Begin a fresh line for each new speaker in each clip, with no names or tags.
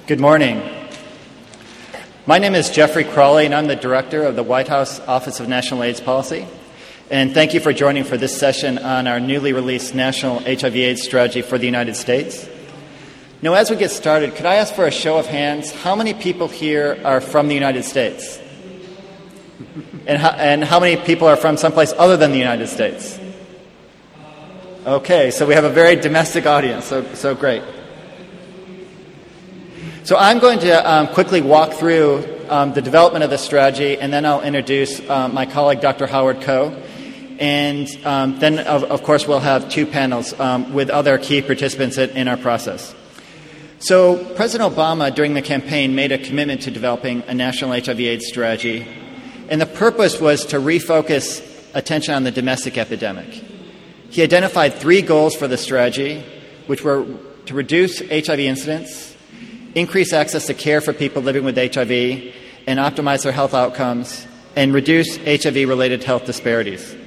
Good morning. My name is Jeffrey Crawley, and I'm the director of the White House Office of National AIDS Policy. And thank you for joining for this session on our newly released National HIV/AIDS Strategy for the United States. Now, as we get started, could I ask for a show of hands? How many people here are from the United States? And how many people are from someplace other than the United States? Okay, so we have a very domestic audience, so great. So I'm going to quickly walk through the development of the strategy, and then I'll introduce my colleague, Dr. Howard Koh. And then, of course, we'll have two panels with other key participants in our process. So President Obama, during the campaign, made a commitment to developing a national HIV/AIDS strategy. And the purpose was to refocus attention on the domestic epidemic. He identified three goals for the strategy, which were to reduce HIV incidence, increase access to care for people living with HIV, and optimize their health outcomes, and reduce HIV-related health disparities.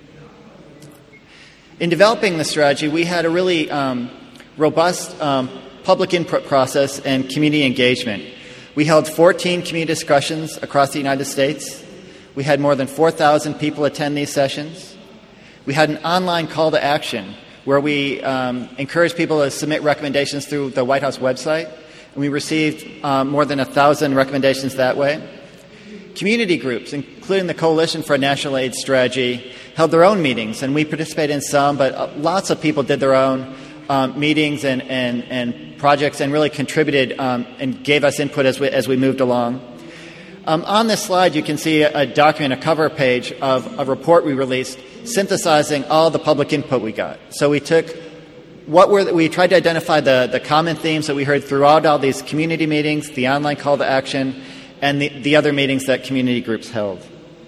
In developing the strategy, we had a really robust public input process and community engagement. We held 14 community discussions across the United States. We had more than 4,000 people attend these sessions. We had an online call to action where we encouraged people to submit recommendations through the White House website. And we received more than 1,000 recommendations that way. Community groups, including the Coalition for a National AIDS Strategy, held their own meetings, and we participated in some, but lots of people did their own meetings and projects and really contributed and gave us input as we moved along. On this slide, you can see a document, a cover page of a report we released synthesizing all the public input we got. So we took we tried to identify the common themes that we heard throughout all these community meetings, the online call to action, and the other meetings that community groups held.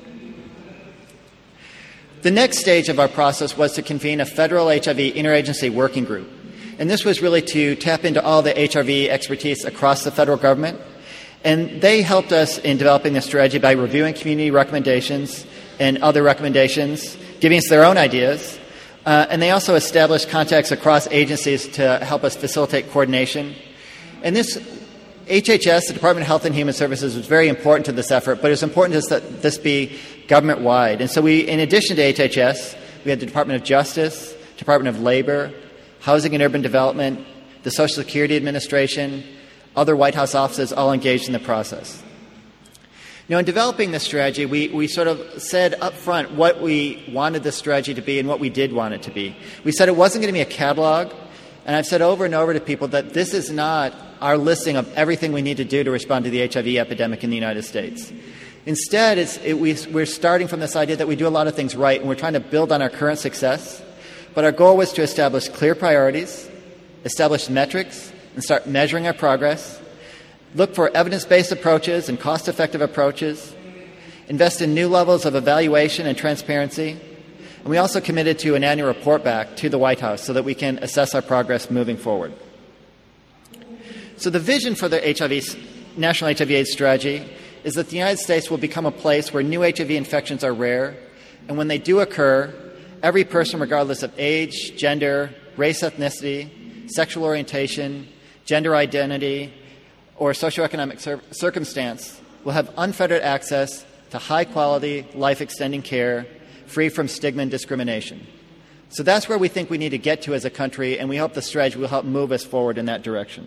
The next stage of our process was to convene a federal HIV interagency working group. And this was really to tap into all the HIV expertise across the federal government. And they helped us in developing the strategy by reviewing community recommendations and other recommendations, giving us their own ideas. And they also established contacts across agencies to help us facilitate coordination. And this HHS, the Department of Health and Human Services, was very important to this effort, but it's important that this be government-wide. And so in addition to HHS, we had the Department of Justice, Department of Labor, Housing and Urban Development, the Social Security Administration, other White House offices all engaged in the process. Now, in developing this strategy, we sort of said up front what we wanted this strategy to be and what we did want it to be. We said it wasn't going to be a catalog, and I've said over and over to people that this is not our listing of everything we need to do to respond to the HIV epidemic in the United States. Instead, we're starting from this idea that we do a lot of things right, and we're trying to build on our current success. But our goal was to establish clear priorities, establish metrics, and start measuring our progress, look for evidence-based approaches and cost-effective approaches, invest in new levels of evaluation and transparency, and we also committed to an annual report back to the White House so that we can assess our progress moving forward. So the vision for the National HIV/AIDS Strategy is that the United States will become a place where new HIV infections are rare, and when they do occur, every person, regardless of age, gender, race, ethnicity, sexual orientation, gender identity, or socioeconomic circumstance, will have unfettered access to high-quality, life-extending care, free from stigma and discrimination. So that's where we think we need to get to as a country, and we hope the strategy will help move us forward in that direction.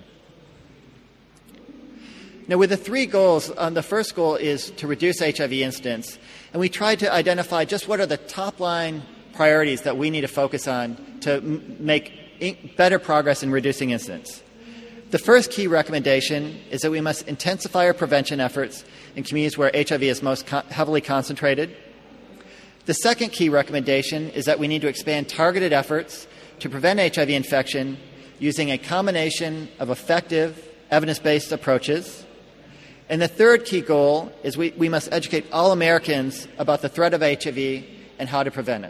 Now, with the three goals, the first goal is to reduce HIV incidence, and we tried to identify just what are the top-line priorities that we need to focus on to make better progress in reducing incidence. The first key recommendation is that we must intensify our prevention efforts in communities where HIV is most heavily concentrated. The second key recommendation is that we need to expand targeted efforts to prevent HIV infection using a combination of effective, evidence-based approaches. And the third key goal is we must educate all Americans about the threat of HIV and how to prevent it.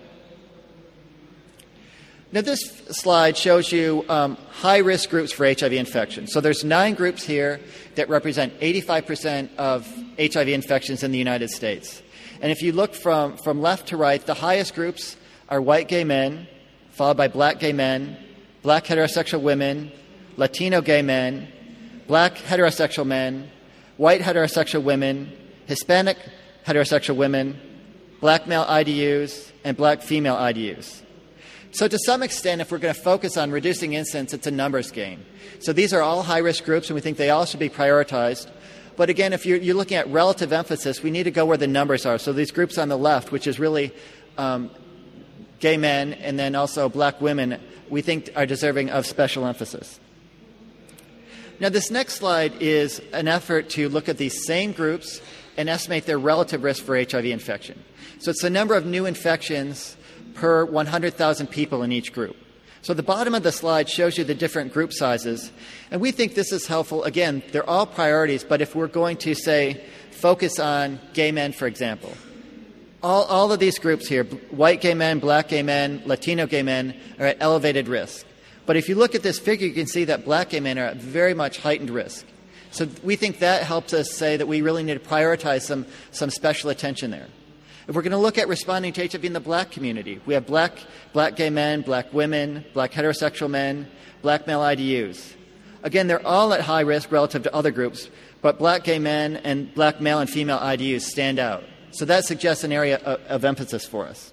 Now, this slide shows you high-risk groups for HIV infection. So there's 9 groups here that represent 85% of HIV infections in the United States. And if you look from left to right, the highest groups are white gay men, followed by black gay men, black heterosexual women, Latino gay men, black heterosexual men, white heterosexual women, Hispanic heterosexual women, black male IDUs, and black female IDUs. So to some extent, if we're going to focus on reducing incidence, it's a numbers game. So these are all high-risk groups, and we think they all should be prioritized. But again, if you're looking at relative emphasis, we need to go where the numbers are. So these groups on the left, which is really gay men and then also black women, we think are deserving of special emphasis. Now, this next slide is an effort to look at these same groups and estimate their relative risk for HIV infection. So it's the number of new infections per 100,000 people in each group. So the bottom of the slide shows you the different group sizes, and we think this is helpful. Again, they're all priorities, but if we're going to, say, focus on gay men, for example, all of these groups here, white gay men, black gay men, Latino gay men, are at elevated risk. But if you look at this figure, you can see that black gay men are at very much heightened risk. So we think that helps us say that we really need to prioritize some special attention there. If we're going to look at responding to HIV in the black community, we have black gay men, black women, black heterosexual men, black male IDUs. Again, they're all at high risk relative to other groups, but black gay men and black male and female IDUs stand out. So that suggests an area of emphasis for us.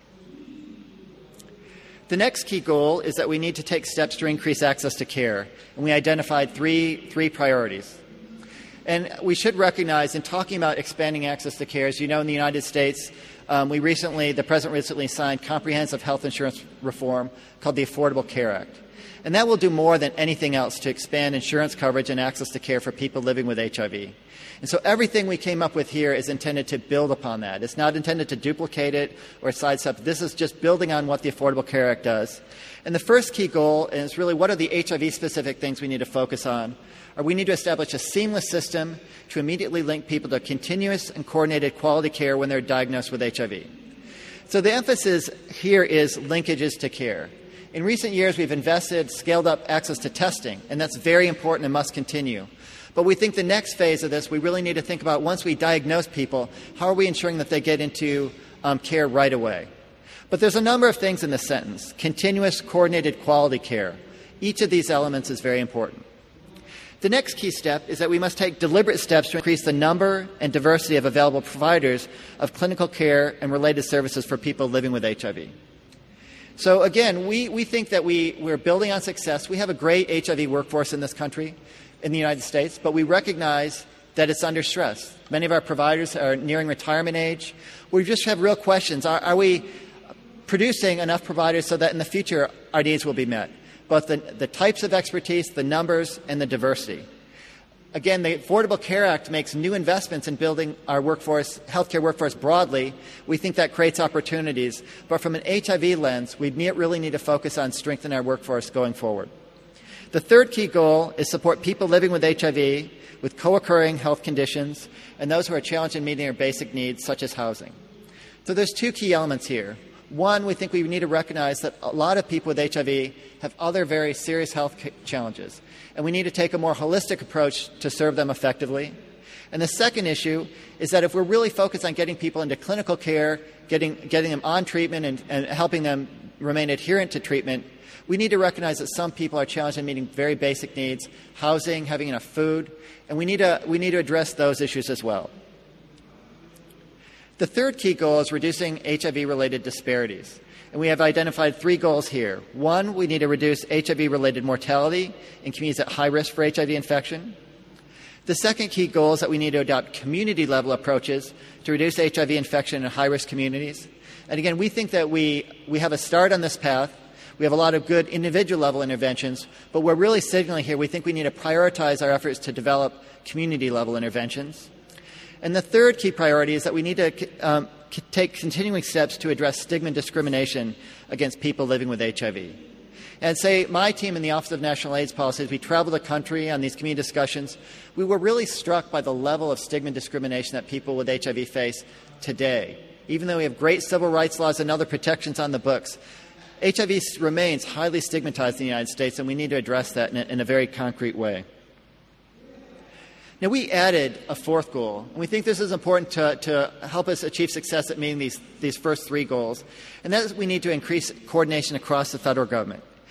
The next key goal is that we need to take steps to increase access to care, and we identified three priorities. And we should recognize in talking about expanding access to care, as you know, in the United States, the President recently signed comprehensive health insurance reform called the Affordable Care Act. And that will do more than anything else to expand insurance coverage and access to care for people living with HIV. And so everything we came up with here is intended to build upon that. It's not intended to duplicate it or sidestep. This is just building on what the Affordable Care Act does. And the first key goal is really what are the HIV-specific things we need to focus on? Or we need to establish a seamless system to immediately link people to continuous and coordinated quality care when they're diagnosed with HIV. So the emphasis here is linkages to care. In recent years, we've scaled up access to testing, and that's very important and must continue. But we think the next phase of this, we really need to think about once we diagnose people, how are we ensuring that they get into care right away? But there's a number of things in this sentence. Continuous, coordinated quality care. Each of these elements is very important. The next key step is that we must take deliberate steps to increase the number and diversity of available providers of clinical care and related services for people living with HIV. So again, we think that we're building on success. We have a great HIV workforce in this country, in the United States, but we recognize that it's under stress. Many of our providers are nearing retirement age. We just have real questions. Are we producing enough providers so that in the future our needs will be met? Both the types of expertise, the numbers, and the diversity. Again, the Affordable Care Act makes new investments in building our healthcare workforce broadly. We think that creates opportunities. But from an HIV lens, we really need to focus on strengthening our workforce going forward. The third key goal is support people living with HIV with co-occurring health conditions and those who are challenged in meeting their basic needs, such as housing. So there's two key elements here. One, we think we need to recognize that a lot of people with HIV have other very serious health challenges, and we need to take a more holistic approach to serve them effectively. And the second issue is that if we're really focused on getting people into clinical care, getting them on treatment and helping them remain adherent to treatment, we need to recognize that some people are challenged in meeting very basic needs, housing, having enough food, and we need to address those issues as well. The third key goal is reducing HIV-related disparities. And we have identified three goals here. One, we need to reduce HIV-related mortality in communities at high risk for HIV infection. The second key goal is that we need to adopt community-level approaches to reduce HIV infection in high-risk communities. And again, we think that we have a start on this path. We have a lot of good individual-level interventions, but we're really signaling here we think we need to prioritize our efforts to develop community-level interventions. And the third key priority is that we need to take continuing steps to address stigma and discrimination against people living with HIV. And say my team in the Office of National AIDS Policy, as we travel the country on these community discussions, we were really struck by the level of stigma and discrimination that people with HIV face today. Even though we have great civil rights laws and other protections on the books, HIV remains highly stigmatized in the United States, and we need to address that in a very concrete way. Now, we added a fourth goal, and we think this is important to help us achieve success at meeting these first three goals, and that is we need to increase coordination across the federal government.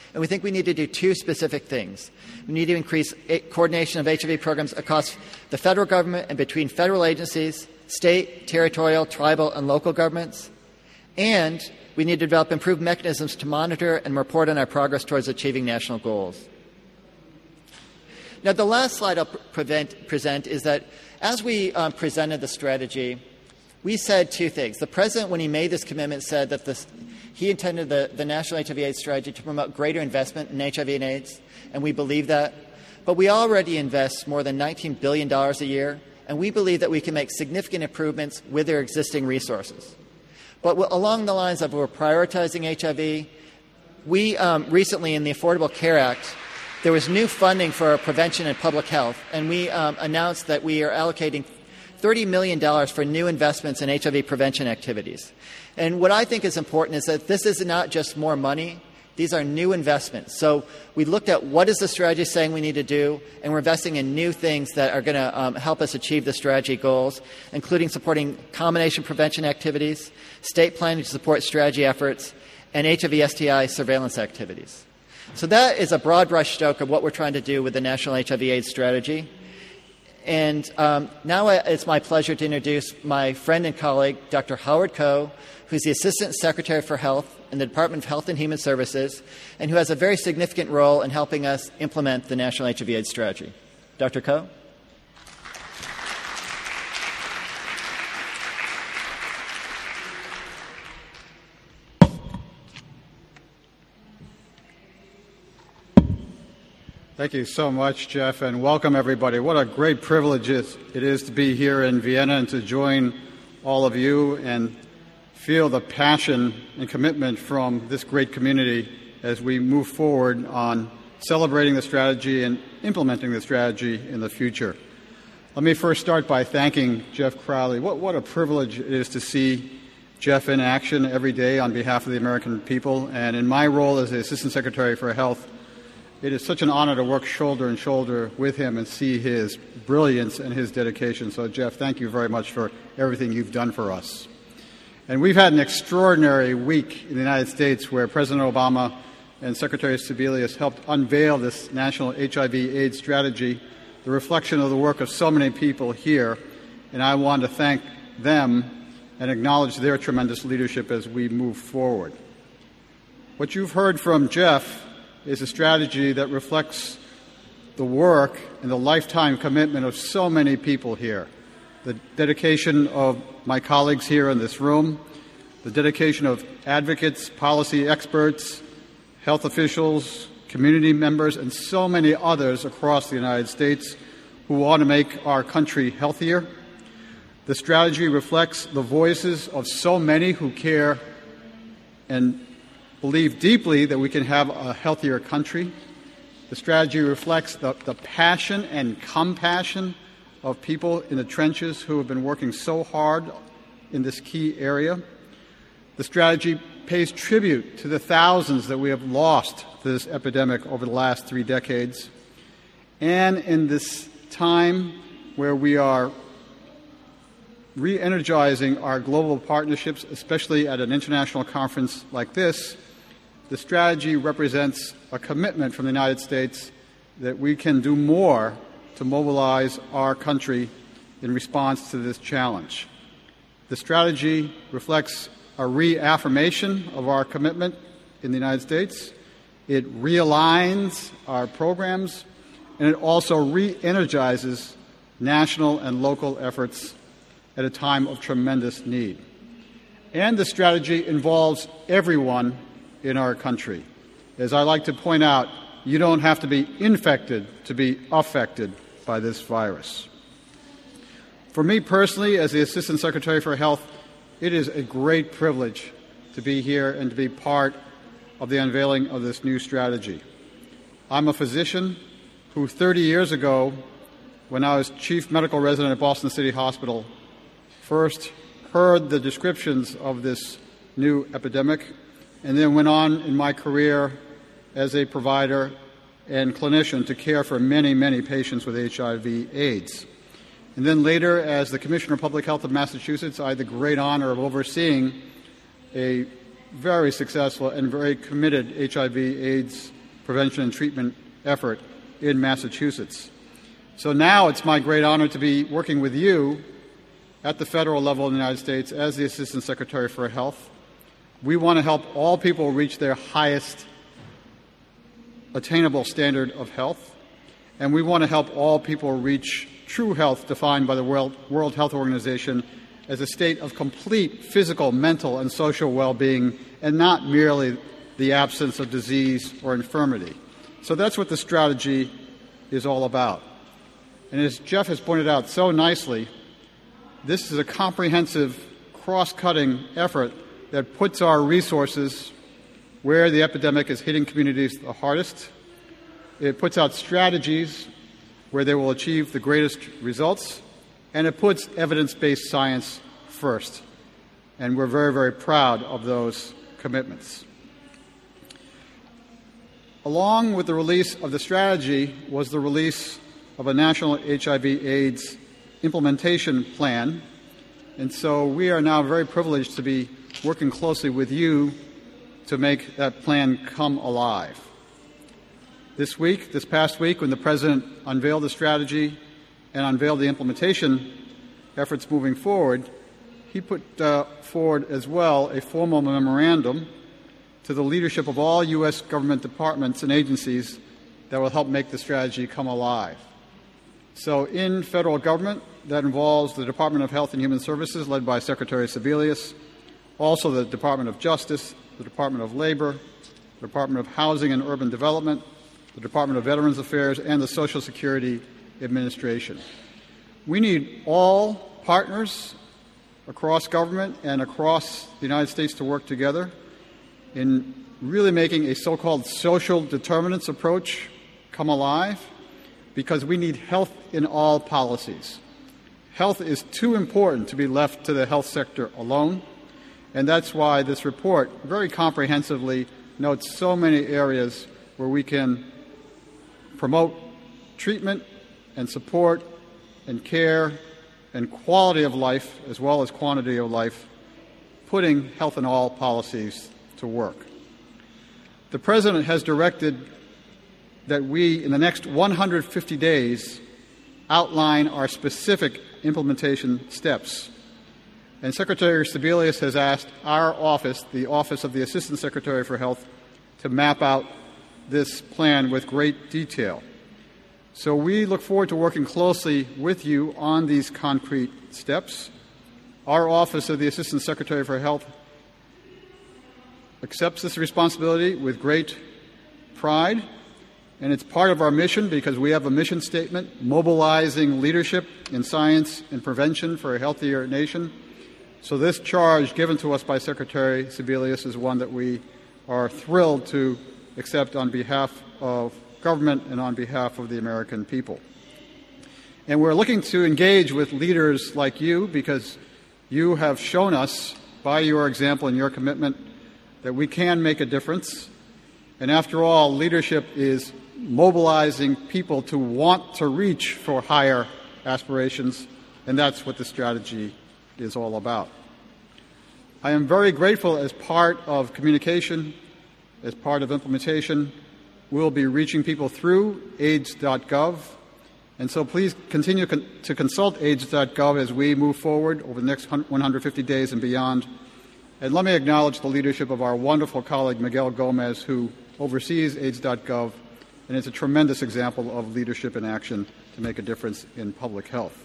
And we think we need to do two specific things. We need to increase coordination of HIV programs across the federal government and between federal agencies, state, territorial, tribal, and local governments. And we need to develop improved mechanisms to monitor and report on our progress towards achieving national goals. Now, the last slide I'll present is that as we presented the strategy, we said two things. The President, when he made this commitment, said that he intended the National HIV/AIDS strategy to promote greater investment in HIV and AIDS, and we believe that. But we already invest more than $19 billion a year, and we believe that we can make significant improvements with their existing resources. But along the lines of we're prioritizing HIV, we recently in the Affordable Care Act, there was new funding for prevention and public health, and we announced that we are allocating $30 million for new investments in HIV prevention activities. And what I think is important is that this is not just more money. These are new investments. So we looked at what is the strategy saying we need to do, and we're investing in new things that are going to help us achieve the strategy goals, including supporting combination prevention activities, state planning to support strategy efforts, and HIV/STI surveillance activities. So that is a broad brush stroke of what we're trying to do with the National HIV/AIDS strategy. And now it's my pleasure to introduce my friend and colleague, Dr. Howard Koh, who's the Assistant Secretary for Health in the Department of Health and Human Services, and who has a very significant role in helping us implement the National HIV/AIDS strategy. Dr. Koh?
Thank you so much, Jeff, and welcome everybody. What a great privilege it is to be here in Vienna and to join all of you and feel the passion and commitment from this great community as we move forward on celebrating the strategy and implementing the strategy in the future. Let me first start by thanking Jeff Crowley. What a privilege it is to see Jeff in action every day on behalf of the American people. And in my role as the Assistant Secretary for Health, it is such an honor to work shoulder and shoulder with him and see his brilliance and his dedication. So, Jeff, thank you very much for everything you've done for us. And we've had an extraordinary week in the United States where President Obama and Secretary Sebelius helped unveil this national HIV/AIDS strategy, the reflection of the work of so many people here. And I want to thank them and acknowledge their tremendous leadership as we move forward. What you've heard from Jeff is a strategy that reflects the work and the lifetime commitment of so many people here. The dedication of my colleagues here in this room, the dedication of advocates, policy experts, health officials, community members, and so many others across the United States who want to make our country healthier. The strategy reflects the voices of so many who care and believe deeply that we can have a healthier country. The strategy reflects the passion and compassion of people in the trenches who have been working so hard in this key area. The strategy pays tribute to the thousands that we have lost to this epidemic over the last 3 decades. And in this time where we are re-energizing our global partnerships, especially at an international conference like this, the strategy represents a commitment from the United States that we can do more to mobilize our country in response to this challenge. The strategy reflects a reaffirmation of our commitment in the United States. It realigns our programs, and it also re-energizes national and local efforts at a time of tremendous need. And the strategy involves everyone in our country. As I like to point out, you don't have to be infected to be affected by this virus. For me personally, as the Assistant Secretary for Health, it is a great privilege to be here and to be part of the unveiling of this new strategy. I'm a physician who 30 years ago, when I was Chief Medical Resident at Boston City Hospital, first heard the descriptions of this new epidemic, and then went on in my career as a provider and clinician to care for many, many patients with HIV/AIDS. And then later, as the Commissioner of Public Health of Massachusetts, I had the great honor of overseeing a very successful and very committed HIV/AIDS prevention and treatment effort in Massachusetts. So now it's my great honor to be working with you at the federal level in the United States as the Assistant Secretary for Health. We want to help all people reach their highest attainable standard of health, and we want to help all people reach true health defined by the World Health Organization as a state of complete physical, mental, and social well-being, and not merely the absence of disease or infirmity. So that's what the strategy is all about. And as Jeff has pointed out so nicely, this is a comprehensive, cross-cutting effort that puts our resources where the epidemic is hitting communities the hardest. It puts out strategies where they will achieve the greatest results, and it puts evidence-based science first. And we're very, very proud of those commitments. Along with the release of the strategy was the release of a national HIV/AIDS implementation plan. And so we are now very privileged to be working closely with you to make that plan come alive. This past week, when the President unveiled the strategy and unveiled the implementation efforts moving forward, he put forward as well a formal memorandum to the leadership of all U.S. government departments and agencies that will help make the strategy come alive. So in federal government, that involves the Department of Health and Human Services, led by Secretary Sebelius, also the Department of Justice, the Department of Labor, the Department of Housing and Urban Development, the Department of Veterans Affairs, and the Social Security Administration. We need all partners across government and across the United States to work together in really making a so-called social determinants approach come alive, because we need health in all policies. Health is too important to be left to the health sector alone, and that's why this report very comprehensively notes so many areas where we can promote treatment and support and care and quality of life as well as quantity of life, putting health in all policies to work. The President has directed that we, in the next 150 days, outline our specific implementation steps. And Secretary Sebelius has asked our office, the Office of the Assistant Secretary for Health, to map out this plan with great detail. So we look forward to working closely with you on these concrete steps. Our Office of the Assistant Secretary for Health accepts this responsibility with great pride, and it's part of our mission because we have a mission statement mobilizing leadership in science and prevention for a healthier nation. So this charge given to us by Secretary Sebelius is one that we are thrilled to accept on behalf of government and on behalf of the American people. And we're looking to engage with leaders like you because you have shown us by your example and your commitment that we can make a difference. And after all, leadership is mobilizing people to want to reach for higher aspirations, and that's what the strategy is all about. I am very grateful as part of communication, as part of implementation. We'll be reaching people through AIDS.gov, and so please continue to consult AIDS.gov as we move forward over the next 150 days and beyond. And let me acknowledge the leadership of our wonderful colleague Miguel Gomez, who oversees AIDS.gov, and is a tremendous example of leadership in action to make a difference in public health.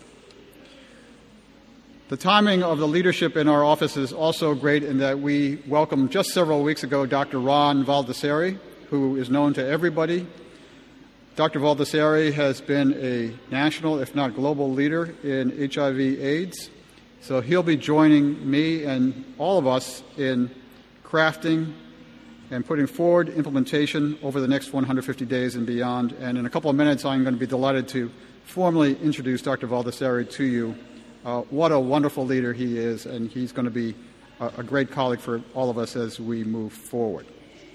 The timing of the leadership in our office is also great in that we welcomed just several weeks ago Dr. Ron Baldessari, who is known to everybody. Dr. Baldessari has been a national, if not global, leader in HIV/AIDS. So he'll be joining me and all of us in crafting and putting forward implementation over the next 150 days and beyond. And in a couple of minutes, I'm going to be delighted to formally introduce Dr. Baldessari to you. What a wonderful leader he is, and he's going to be a great colleague for all of us as we move forward.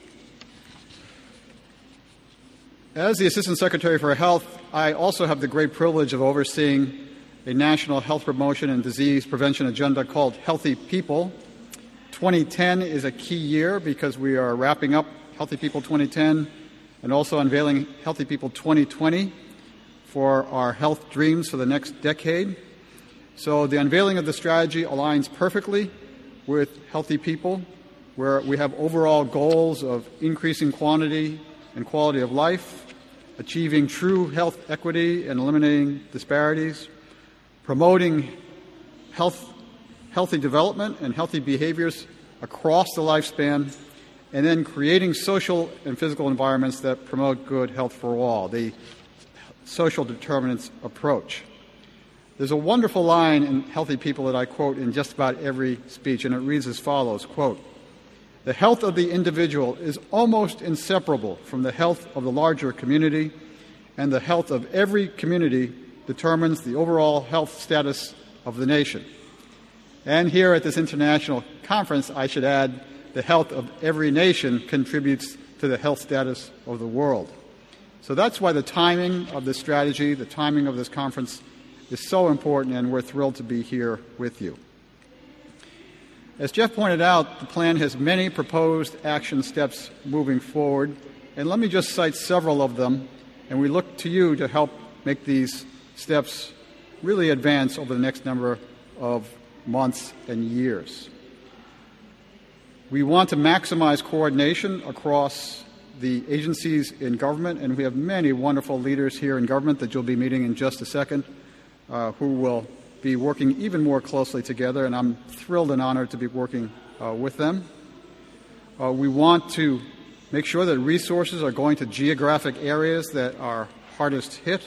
As the Assistant Secretary for Health, I also have the great privilege of overseeing a national health promotion and disease prevention agenda called Healthy People. 2010 is a key year because we are wrapping up Healthy People 2010 and also unveiling Healthy People 2020 for our health dreams for the next decade. So the unveiling of the strategy aligns perfectly with Healthy People, where we have overall goals of increasing quantity and quality of life, achieving true health equity and eliminating disparities, promoting healthy development and healthy behaviors across the lifespan, and then creating social and physical environments that promote good health for all, the social determinants approach. There's a wonderful line in Healthy People that I quote in just about every speech, and it reads as follows, quote, "The health of the individual is almost inseparable from the health of the larger community, and the health of every community determines the overall health status of the nation." And here at this international conference, I should add, the health of every nation contributes to the health status of the world. So that's why the timing of this strategy, the timing of this conference is so important, and we're thrilled to be here with you. As Jeff pointed out, the plan has many proposed action steps moving forward, and let me just cite several of them, and we look to you to help make these steps really advance over the next number of months and years. We want to maximize coordination across the agencies in government, and we have many wonderful leaders here in government that you'll be meeting in just a second, who will be working even more closely together, and I'm thrilled and honored to be working with them. We want to make sure that resources are going to geographic areas that are hardest hit.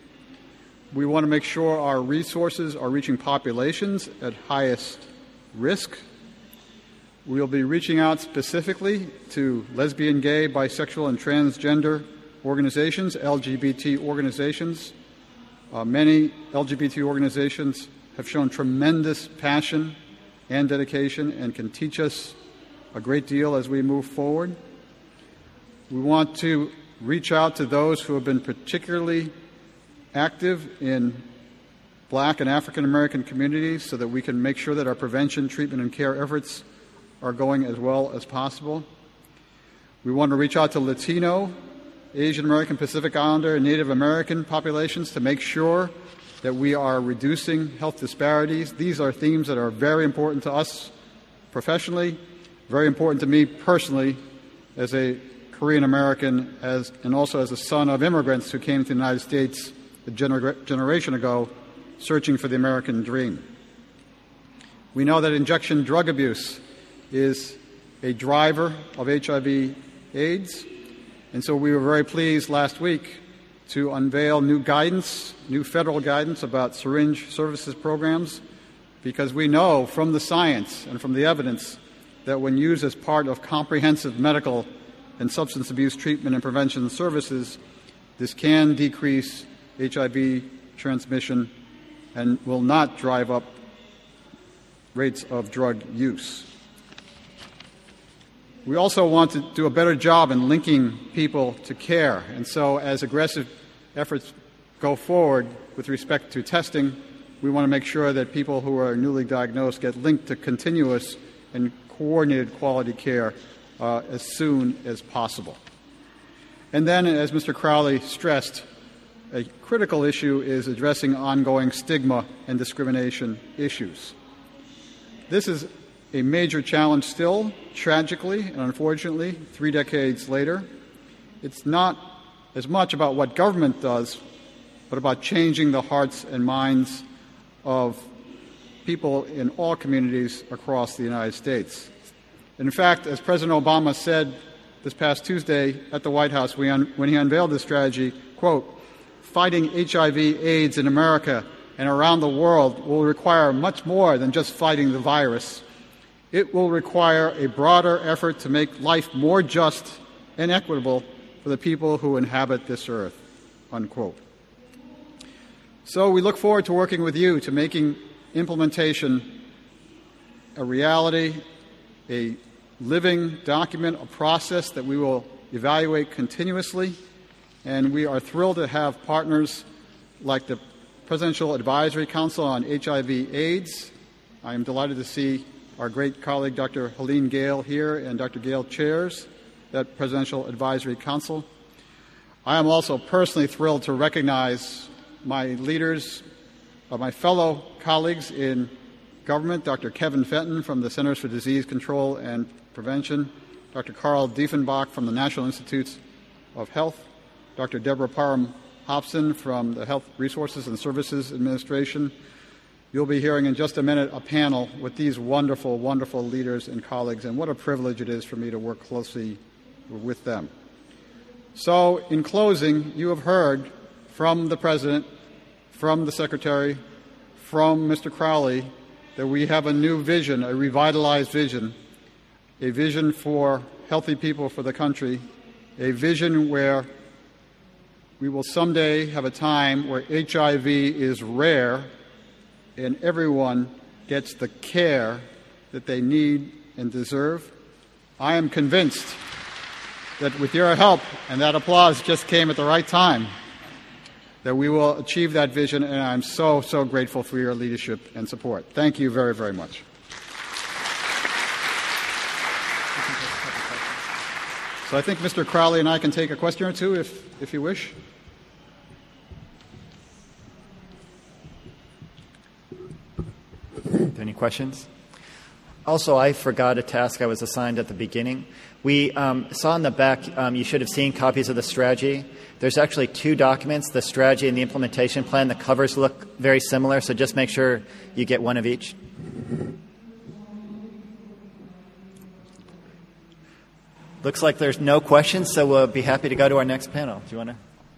We want to make sure our resources are reaching populations at highest risk. We'll be reaching out specifically to lesbian, gay, bisexual, and transgender organizations, LGBT organizations. Many LGBT organizations have shown tremendous passion and dedication and can teach us a great deal as we move forward. We want to reach out to those who have been particularly active in Black and African American communities so that we can make sure that our prevention, treatment, and care efforts are going as well as possible. We want to reach out to Latino, Asian American, Pacific Islander, and Native American populations to make sure that we are reducing health disparities. These are themes that are very important to us professionally, very important to me personally as a Korean American and also as a son of immigrants who came to the United States a generation ago searching for the American dream. We know that injection drug abuse is a driver of HIV/AIDS, and so we were very pleased last week to unveil new federal guidance about syringe services programs, because we know from the science and from the evidence that when used as part of comprehensive medical and substance abuse treatment and prevention services, this can decrease HIV transmission and will not drive up rates of drug use. We also want to do a better job in linking people to care. And so as aggressive efforts go forward with respect to testing, we want to make sure that people who are newly diagnosed get linked to continuous and coordinated quality care as soon as possible. And then, as Mr. Crowley stressed, a critical issue is addressing ongoing stigma and discrimination issues. This is a major challenge still, tragically and unfortunately, 3 decades later. It's not as much about what government does, but about changing the hearts and minds of people in all communities across the United States. In fact, as President Obama said this past Tuesday at the White House when he unveiled this strategy, quote, "Fighting HIV/AIDS in America and around the world will require much more than just fighting the virus. It will require a broader effort to make life more just and equitable for the people who inhabit this earth," unquote. So we look forward to working with you to making implementation a reality, a living document, a process that we will evaluate continuously. And we are thrilled to have partners like the Presidential Advisory Council on HIV/AIDS. I am delighted to see our great colleague, Dr. Helene Gayle, here, and Dr. Gayle chairs that Presidential Advisory Council. I am also personally thrilled to recognize my leaders, my fellow colleagues in government, Dr. Kevin Fenton from the Centers for Disease Control and Prevention, Dr. Carl Diefenbach from the National Institutes of Health, Dr. Deborah Parham Hobson from the Health Resources and Services Administration. You'll be hearing in just a minute a panel with these wonderful, wonderful leaders and colleagues, and what a privilege it is for me to work closely with them. So, in closing, you have heard from the President, from the Secretary, from Mr. Crowley, that we have a new vision, a revitalized vision, a vision for healthy people for the country, a vision where we will someday have a time where HIV is rare and everyone gets the care that they need and deserve. I am convinced that with your help, and that applause just came at the right time, that we will achieve that vision, and I'm so, so grateful for your leadership and support. Thank you very, very much. So I think Mr. Crowley and I can take a question or two if you wish.
Any questions? Also, I forgot a task I was assigned at the beginning. We saw in the back, you should have seen copies of the strategy. There's actually two documents, the strategy and the implementation plan. The covers look very similar, so just make sure you get one of each. Looks like there's no questions, so we'll be happy to go to our next panel. Do you want to?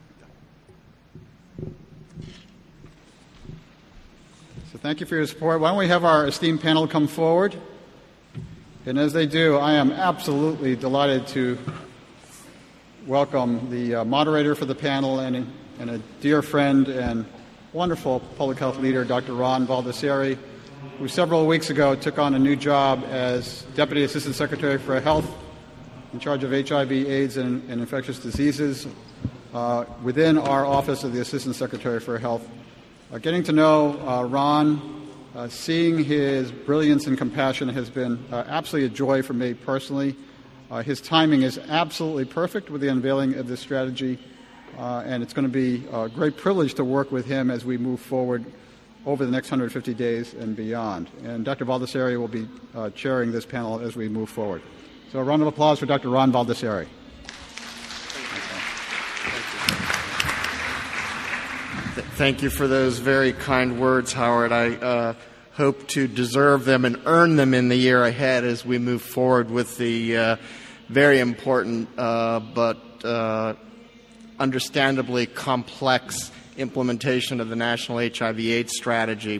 So thank you for your support. Why don't we have our esteemed panel come forward? And as they do, I am absolutely delighted to welcome the moderator for the panel and a dear friend and wonderful public health leader, Dr. Ron Baldessari, who several weeks ago took on a new job as Deputy Assistant Secretary for Health in charge of HIV, AIDS, and infectious diseases within our Office of the Assistant Secretary for Health. Getting to know Ron, seeing his brilliance and compassion has been absolutely a joy for me personally. His timing is absolutely perfect with the unveiling of this strategy, and it's going to be a great privilege to work with him as we move forward over the next 150 days and beyond. And Dr. Baldessari will be chairing this panel as we move forward. So a round of applause for Dr. Ron Baldessari.
Thank you for those very kind words, Howard. I hope to deserve them and earn them in the year ahead as we move forward with the very important but understandably complex implementation of the National HIV/AIDS Strategy.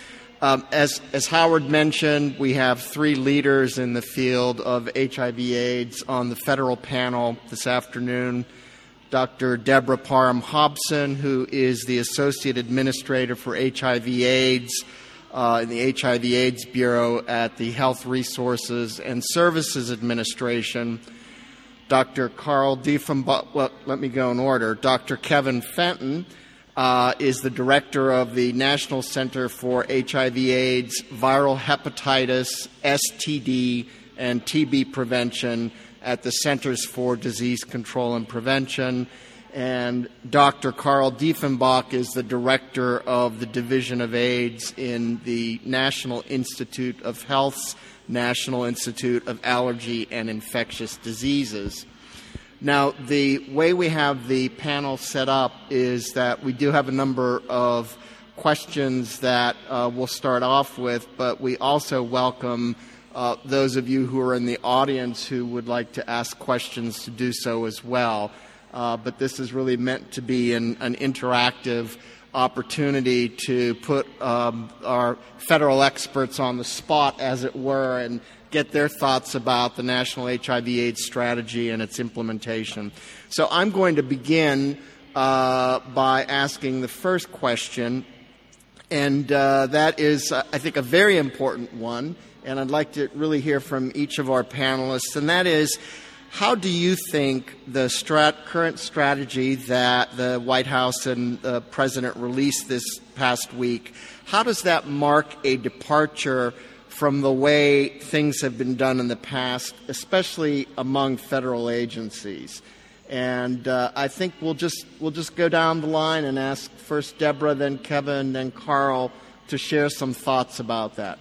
As Howard mentioned, we have three leaders in the field of HIV/AIDS on the federal panel this afternoon. Dr. Deborah Parham Hobson, who is the Associate Administrator for HIV/AIDS in the HIV/AIDS Bureau at the Health Resources and Services Administration. Dr. Carl Diefenbach, well, let me go in order. Dr. Kevin Fenton is the Director of the National Center for HIV/AIDS, Viral Hepatitis, STD, and TB Prevention at the Centers for Disease Control and Prevention. And Dr. Carl Diefenbach is the Director of the Division of AIDS in the National Institute of Health's National Institute of Allergy and Infectious Diseases. Now, the way we have the panel set up is that we do have a number of questions that we'll start off with, but we also welcome those of you who are in the audience who would like to ask questions to do so as well. But this is really meant to be an interactive opportunity to put our federal experts on the spot, as it were, and get their thoughts about the National HIV/AIDS Strategy and its implementation. So I'm going to begin by asking the first question, and that is, I think, a very important one, and I'd like to really hear from each of our panelists, and that is, how do you think the current strategy that the White House and the President released this past week, how does that mark a departure from the way things have been done in the past, especially among federal agencies? And I think we'll just go down the line and ask first Deborah, then Kevin, then Carl to share some thoughts about that.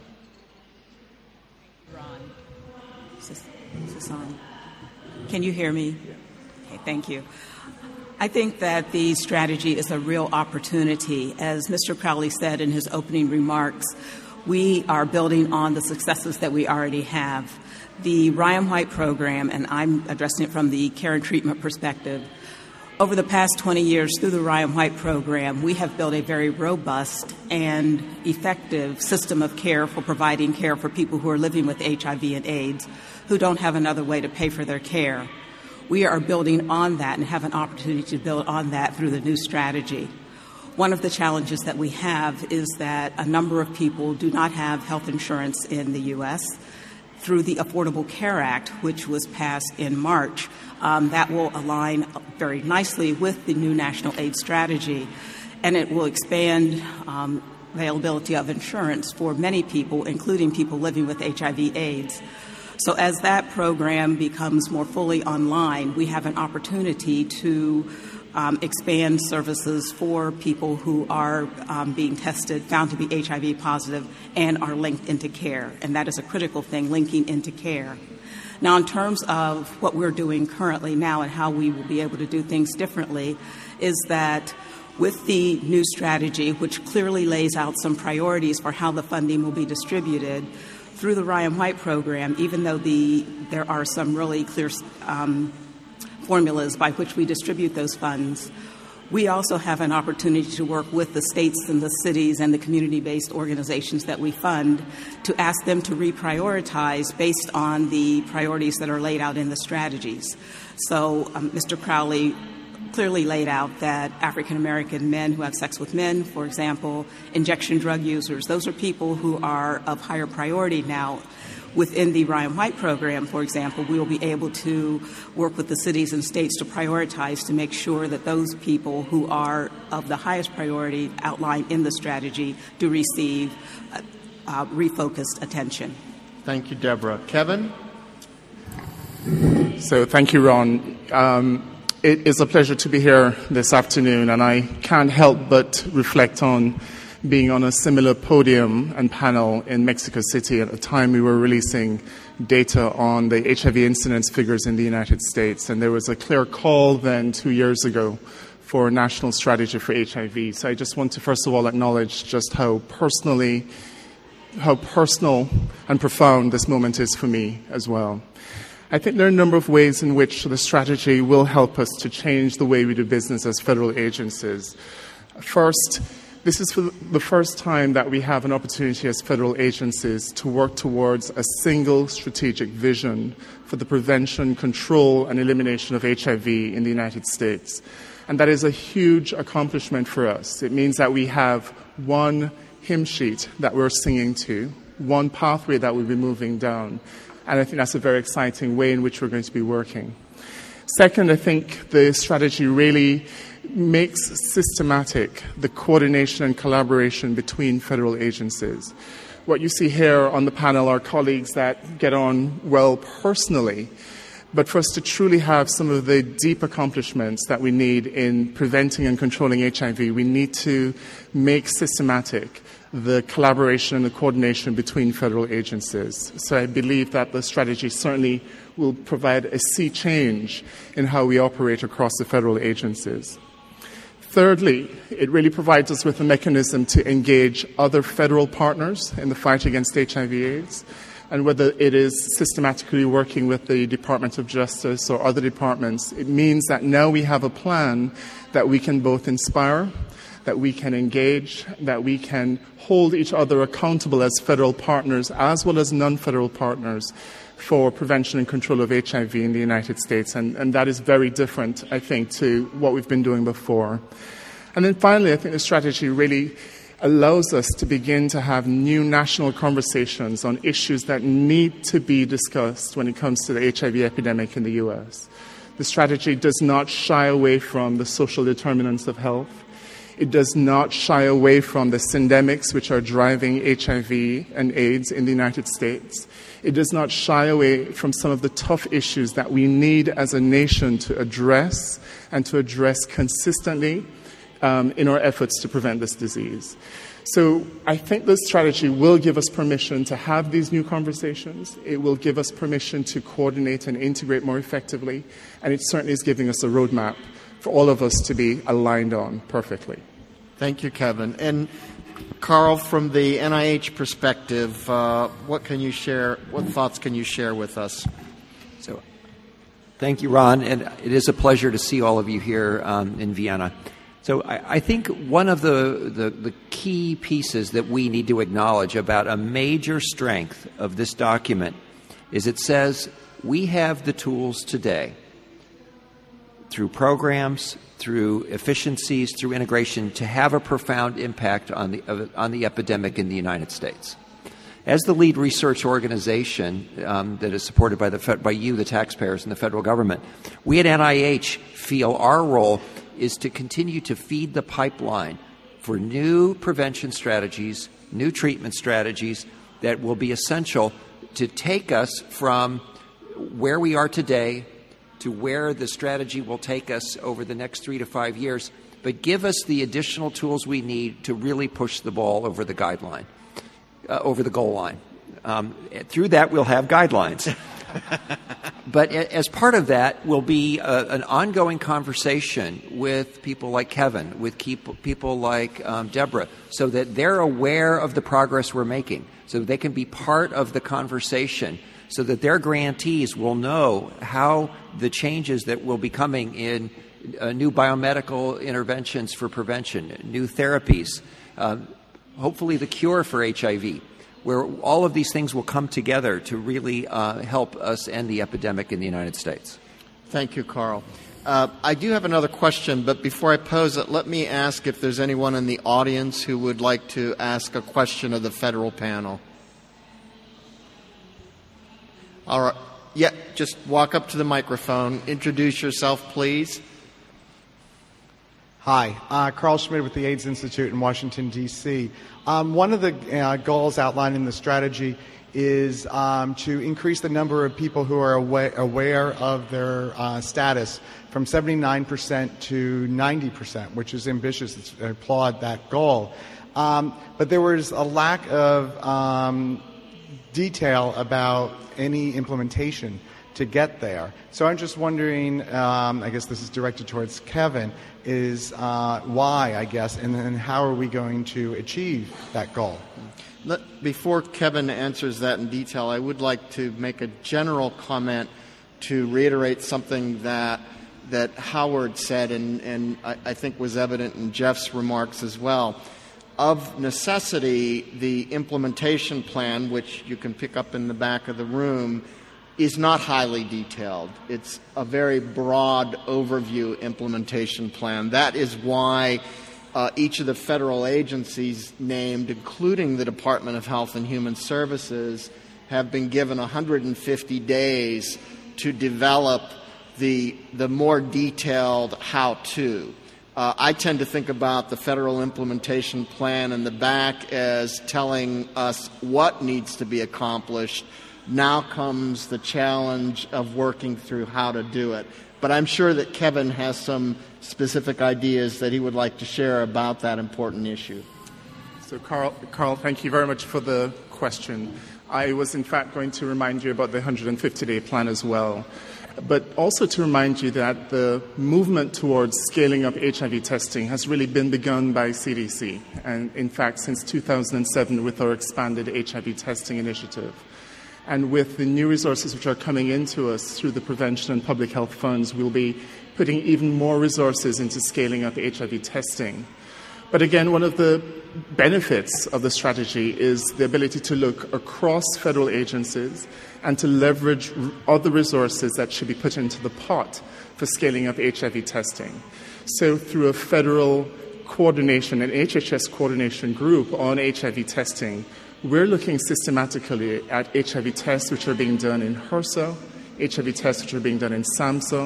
Ron, is this on? Can you hear me? Okay, thank you. I think that the strategy is a real opportunity. As Mr. Crowley said in his opening remarks, we are building on the successes that we already have. The Ryan White program, and I'm addressing it from the care and treatment perspective, over the past 20 years through the Ryan White program, we have built a very robust and effective system of care for providing care for people who are living with HIV and AIDS who don't have another way to pay for their care. We are building on that and have an opportunity to build on that through the new strategy. One of the challenges that we have is that a number of people do not have health insurance in the U.S. Through the Affordable Care Act, which was passed in March, that will align very nicely with the new National AIDS Strategy, and it will expand availability of insurance for many people, including people living with HIV/AIDS. So as that program becomes more fully online, we have an opportunity to expand services for people who are being tested, found to be HIV positive, and are linked into care. And that is a critical thing, linking into care. Now, in terms of what we're doing currently now and how we will be able to do things differently, is that with the new strategy, which clearly lays out some priorities for how the funding will be distributed, through the Ryan White program, even though there are some really clear formulas by which we distribute those funds, we also have an opportunity to work with the states and the cities and the community-based organizations that we fund to ask them to reprioritize based on the priorities that are laid out in the strategies. So Mr. Crowley clearly laid out that African-American men who have sex with men, for example, injection drug users, those are people who are of higher priority now. Within the Ryan White program, for example, we will be able to work with the cities and states to prioritize to make sure that those people who are of the highest priority outlined in the strategy do receive refocused attention.
Thank you, Deborah. Kevin?
So thank you, Ron. It is a pleasure to be here this afternoon, and I can't help but reflect on being on a similar podium and panel in Mexico City at the time we were releasing data on the HIV incidence figures in the United States. And there was a clear call then 2 years ago for a national strategy for HIV. So I just want to first of all acknowledge just how personal and profound this moment is for me as well. I think there are a number of ways in which the strategy will help us to change the way we do business as federal agencies. First, this is for the first time that we have an opportunity as federal agencies to work towards a single strategic vision for the prevention, control, and elimination of HIV in the United States. And that is a huge accomplishment for us. It means that we have one hymn sheet that we're singing to, one pathway that we'll be moving down. And I think that's a very exciting way in which we're going to be working. Second, I think the strategy really makes systematic the coordination and collaboration between federal agencies. What you see here on the panel are colleagues that get on well personally, but for us to truly have some of the deep accomplishments that we need in preventing and controlling HIV, we need to make systematic the collaboration and the coordination between federal agencies. So I believe that the strategy certainly will provide a sea change in how we operate across the federal agencies. Thirdly, it really provides us with a mechanism to engage other federal partners in the fight against HIV/AIDS, and whether it is systematically working with the Department of Justice or other departments, it means that now we have a plan that we can both inspire, that we can engage, that we can hold each other accountable as federal partners as well as non-federal partners for prevention and control of HIV in the United States. And that is very different, I think, to what we've been doing before. And then finally, I think the strategy really allows us to begin to have new national conversations on issues that need to be discussed when it comes to the HIV epidemic in the U.S. The strategy does not shy away from the social determinants of health. It does not shy away from the syndemics which are driving HIV and AIDS in the United States. It does not shy away from some of the tough issues that we need as a nation to address and to address consistently in our efforts to prevent this disease. So I think this strategy will give us permission to have these new conversations. It will give us permission to coordinate and integrate more effectively. And it certainly is giving us a roadmap for all of us to be aligned on perfectly.
Thank you, Kevin. And Carl, from the NIH perspective, what thoughts can you share with us?
So, thank you, Ron, and it is a pleasure to see all of you here in Vienna. So I think one of the key pieces that we need to acknowledge about a major strength of this document is it says we have the tools today through programs, through efficiencies, through integration to have a profound impact on the epidemic in the United States. As the lead research organization that is supported by you, the taxpayers, and the federal government, we at NIH feel our role is to continue to feed the pipeline for new prevention strategies, new treatment strategies that will be essential to take us from where we are today to where the strategy will take us over the next 3 to 5 years, but give us the additional tools we need to really push the ball over the guideline, over the goal line. Through that, we'll have guidelines. But as part of that will be an ongoing conversation with people like Kevin, with people like Deborah, so that they're aware of the progress we're making, so they can be part of the conversation, so that their grantees will know how the changes that will be coming in new biomedical interventions for prevention, new therapies, hopefully the cure for HIV, where all of these things will come together to really help us end the epidemic in the United States.
Thank you, Carl. I do have another question, but before I pose it, let me ask if there's anyone in the audience who would like to ask a question of the federal panel. All right. Yeah, just walk up to the microphone. Introduce yourself, please.
Hi, Carl Schmidt with the AIDS Institute in Washington, D.C. One of the goals outlined in the strategy is to increase the number of people who are aware of their status from 79% to 90%, which is ambitious. I applaud that goal. But there was a lack of detail about any implementation to get there. So I'm just wondering, I guess this is directed towards Kevin, is why, I guess, and then how are we going to achieve that goal?
Before Kevin answers that in detail, I would like to make a general comment to reiterate something that Howard said and I think was evident in Jeff's remarks as well. Of necessity, the implementation plan, which you can pick up in the back of the room, is not highly detailed. It's a very broad overview implementation plan. That is why each of the federal agencies named, including the Department of Health and Human Services, have been given 150 days to develop the more detailed how-to. I tend to think about the federal implementation plan in the back as telling us what needs to be accomplished. Now comes the challenge of working through how to do it. But I'm sure that Kevin has some specific ideas that he would like to share about that important issue.
So, Carl, thank you very much for the question. I was, in fact, going to remind you about the 150-day plan as well, but also to remind you that the movement towards scaling up HIV testing has really been begun by CDC, and, in fact, since 2007 with our expanded HIV testing initiative. And with the new resources which are coming into us through the prevention and public health funds, we'll be putting even more resources into scaling up HIV testing. But again, one of the benefits of the strategy is the ability to look across federal agencies and to leverage other resources that should be put into the pot for scaling up HIV testing. So through a federal coordination, an HHS coordination group on HIV testing, we're looking systematically at HIV tests which are being done in HRSA, HIV tests which are being done in SAMHSA,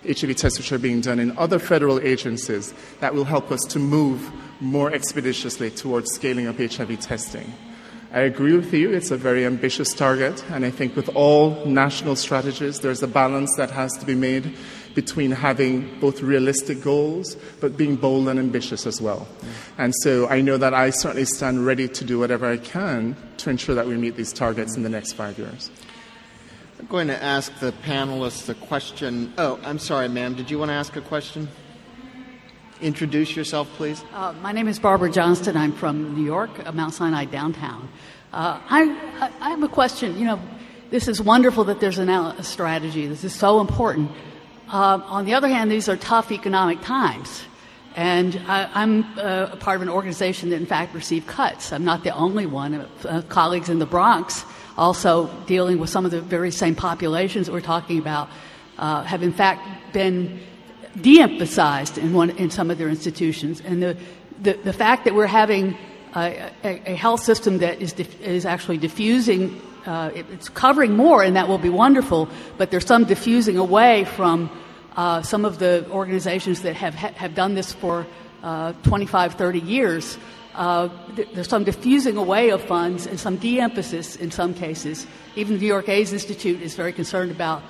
HIV tests which are being done in other federal agencies that will help us to move more expeditiously towards scaling up HIV testing. I agree with you, it's a very ambitious target, and I think with all national strategies, there's a balance that has to be made between having both realistic goals, but being bold and ambitious as well. And so I know that I certainly stand ready to do whatever I can to ensure that we meet these targets in the next 5 years.
I'm going to ask the panelists a question. Oh, I'm sorry, ma'am. Did you want to ask a question? Introduce yourself, please.
My name is Barbara Johnston. I'm from New York, Mount Sinai downtown. I have a question. You know, this is wonderful that there's a strategy. This is so important. On the other hand, these are tough economic times. And I'm a part of an organization that, in fact, received cuts. I'm not the only one. Colleagues in the Bronx, also dealing with some of the very same populations that we're talking about, have, in fact, been de-emphasized in some of their institutions. And the fact that we're having a health system that is actually diffusing, it's covering more, and that will be wonderful, but there's some diffusing away from some of the organizations that have done this for 25, 30 years. There's some diffusing away of funds and some de-emphasis in some cases. Even the New York AIDS Institute is very concerned about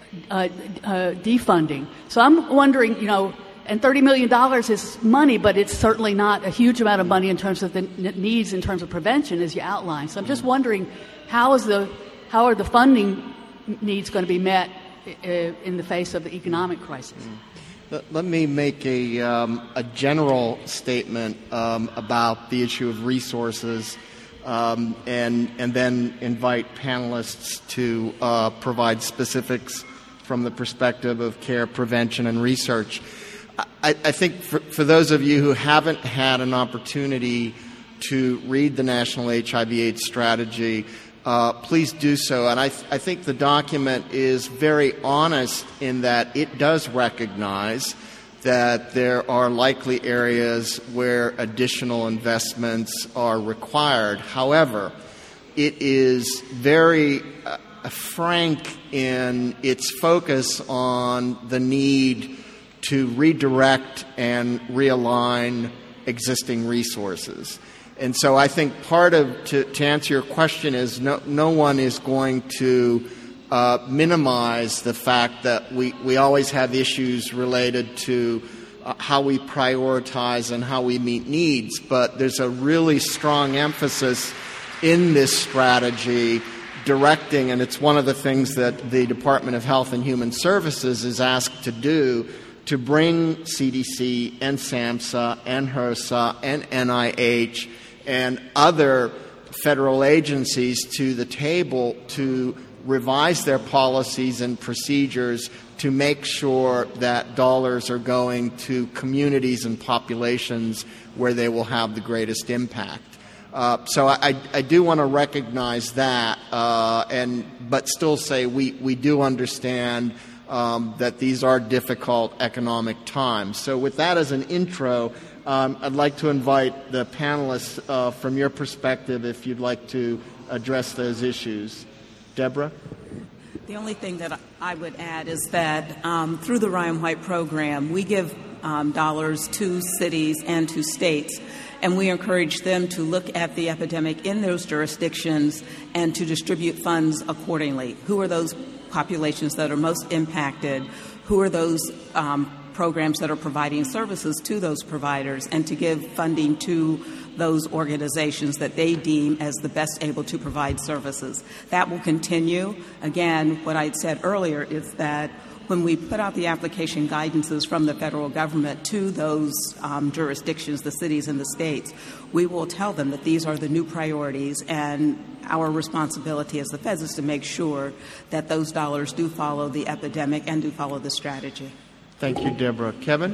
defunding. So I'm wondering, you know, and $30 million is money, but it's certainly not a huge amount of money in terms of the needs in terms of prevention, as you outlined. So I'm just wondering, how are the funding needs going to be met in the face of the economic crisis?
Let me make a general statement about the issue of resources, and then invite panelists to provide specifics from the perspective of care, prevention, and research. I think for those of you who haven't had an opportunity to read the National HIV/AIDS Strategy, please do so. And I think the document is very honest in that it does recognize that there are likely areas where additional investments are required. However, it is very frank in its focus on the need to redirect and realign existing resources. And so I think part of, to answer your question, is no one is going to minimize the fact that we always have issues related to how we prioritize and how we meet needs, but there's a really strong emphasis in this strategy directing, and it's one of the things that the Department of Health and Human Services is asked to do, to bring CDC and SAMHSA and HRSA and NIH and other federal agencies to the table to revise their policies and procedures to make sure that dollars are going to communities and populations where they will have the greatest impact. So I do want to recognize that, but still say we do understand that these are difficult economic times. So with that as an intro, I'd like to invite the panelists from your perspective if you'd like to address those issues. Deborah?
The only thing that I would add is that through the Ryan White program, we give dollars to cities and to states, and we encourage them to look at the epidemic in those jurisdictions and to distribute funds accordingly. Who are those populations that are most impacted? Who are those programs that are providing services to those providers, and to give funding to those organizations that they deem as the best able to provide services. That will continue. Again, what I said earlier is that when we put out the application guidances from the federal government to those jurisdictions, the cities and the states, we will tell them that these are the new priorities, and our responsibility as the feds is to make sure that those dollars do follow the epidemic and do follow the strategy.
Thank you, Deborah. Kevin?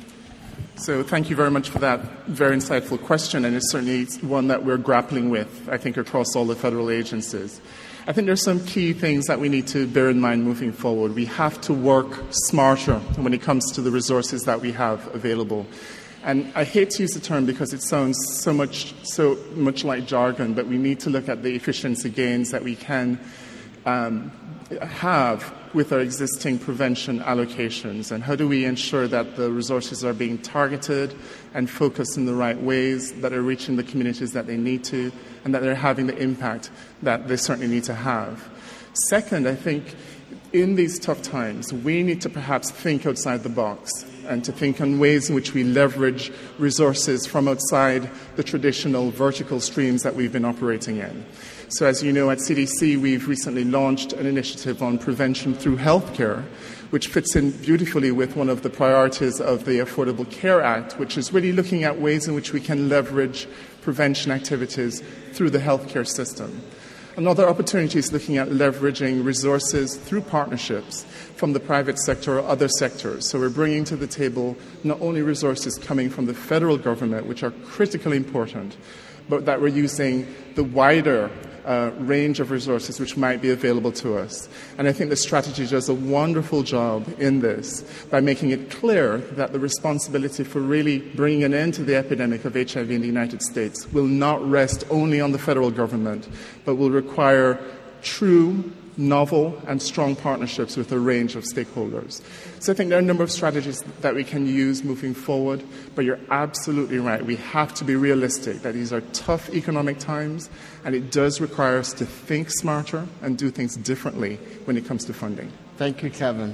So thank you very much for that very insightful question, and it's certainly one that we're grappling with, I think, across all the federal agencies. I think there's some key things that we need to bear in mind moving forward. We have to work smarter when it comes to the resources that we have available. And I hate to use the term because it sounds so much like jargon, but we need to look at the efficiency gains that we can have with our existing prevention allocations, and how do we ensure that the resources are being targeted and focused in the right ways, that are reaching the communities that they need to, and that they're having the impact that they certainly need to have. Second, I think in these tough times, we need to perhaps think outside the box and to think on ways in which we leverage resources from outside the traditional vertical streams that we've been operating in. So as you know, at CDC, we've recently launched an initiative on prevention through healthcare, which fits in beautifully with one of the priorities of the Affordable Care Act, which is really looking at ways in which we can leverage prevention activities through the healthcare system. Another opportunity is looking at leveraging resources through partnerships from the private sector or other sectors. So we're bringing to the table not only resources coming from the federal government, which are critically important, but that we're using the wider range of resources which might be available to us. And I think the strategy does a wonderful job in this by making it clear that the responsibility for really bringing an end to the epidemic of HIV in the United States will not rest only on the federal government, but will require true, novel, and strong partnerships with a range of stakeholders. So I think there are a number of strategies that we can use moving forward, but you're absolutely right. We have to be realistic that these are tough economic times, and it does require us to think smarter and do things differently when it comes to funding.
Thank you, Kevin.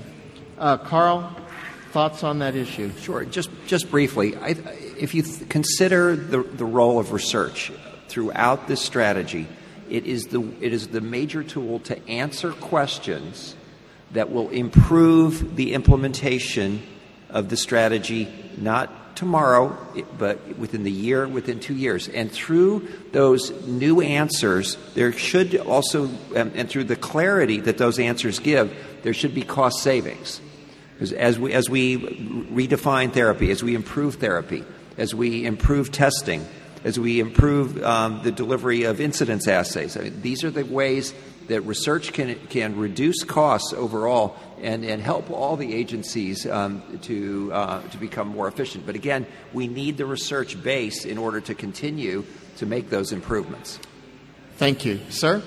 Carl, thoughts on that issue?
Sure. Just briefly, if you consider the role of research throughout this strategy, it is the major tool to answer questions that will improve the implementation of the strategy, not tomorrow, but within the year, within 2 years. And through those new answers, there should also, and through the clarity that those answers give, there should be cost savings. Because as we redefine therapy, as we improve therapy, as we improve testing, as we improve the delivery of incidence assays. I mean, these are the ways that research can reduce costs overall and help all the agencies to become more efficient. But again, we need the research base in order to continue to make those improvements.
Thank you. Sir?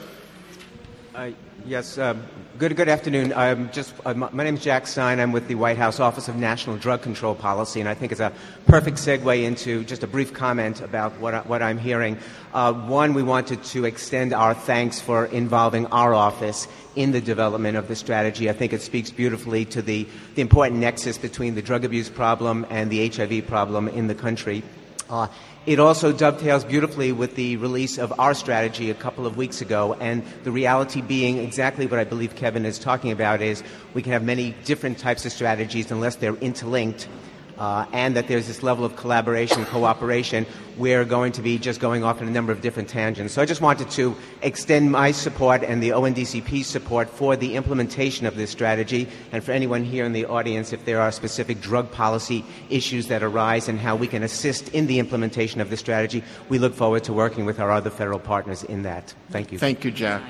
Yes. Good afternoon. My name is Jack Stein. I'm with the White House Office of National Drug Control Policy, and I think it's a perfect segue into just a brief comment about what I'm hearing. One, we wanted to extend our thanks for involving our office in the development of the strategy. I think it speaks beautifully to the important nexus between the drug abuse problem and the HIV problem in the country. It also dovetails beautifully with the release of our strategy a couple of weeks ago, and the reality being exactly what I believe Kevin is talking about is we can have many different types of strategies unless they're interlinked, and that there's this level of collaboration, cooperation. We're going to be just going off in a number of different tangents. So I just wanted to extend my support and the ONDCP's support for the implementation of this strategy, and for anyone here in the audience, if there are specific drug policy issues that arise and how we can assist in the implementation of the strategy, we look forward to working with our other federal partners in that. Thank you.
Thank you, Jack.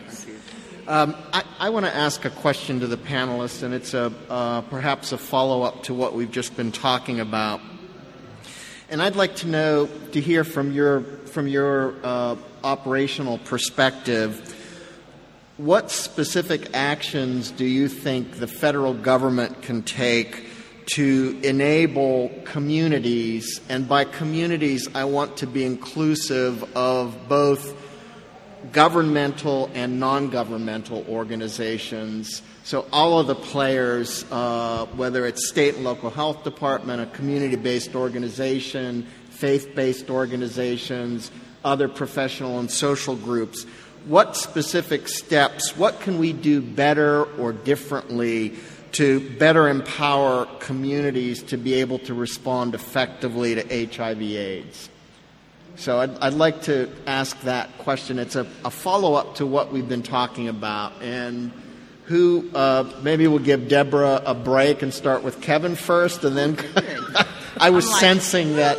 I want to ask a question to the panelists, and it's perhaps a follow-up to what we've just been talking about. And I'd like to hear from your operational perspective, what specific actions do you think the federal government can take to enable communities, and by communities I want to be inclusive of both governmental and non-governmental organizations, so all of the players, whether it's state and local health department, a community-based organization, faith-based organizations, other professional and social groups. What specific steps, what can we do better or differently to better empower communities to be able to respond effectively to HIV/AIDS? So I'd like to ask that question. It's a follow-up to what we've been talking about. And who, maybe we'll give Deborah a break and start with Kevin first, and then I was sensing that,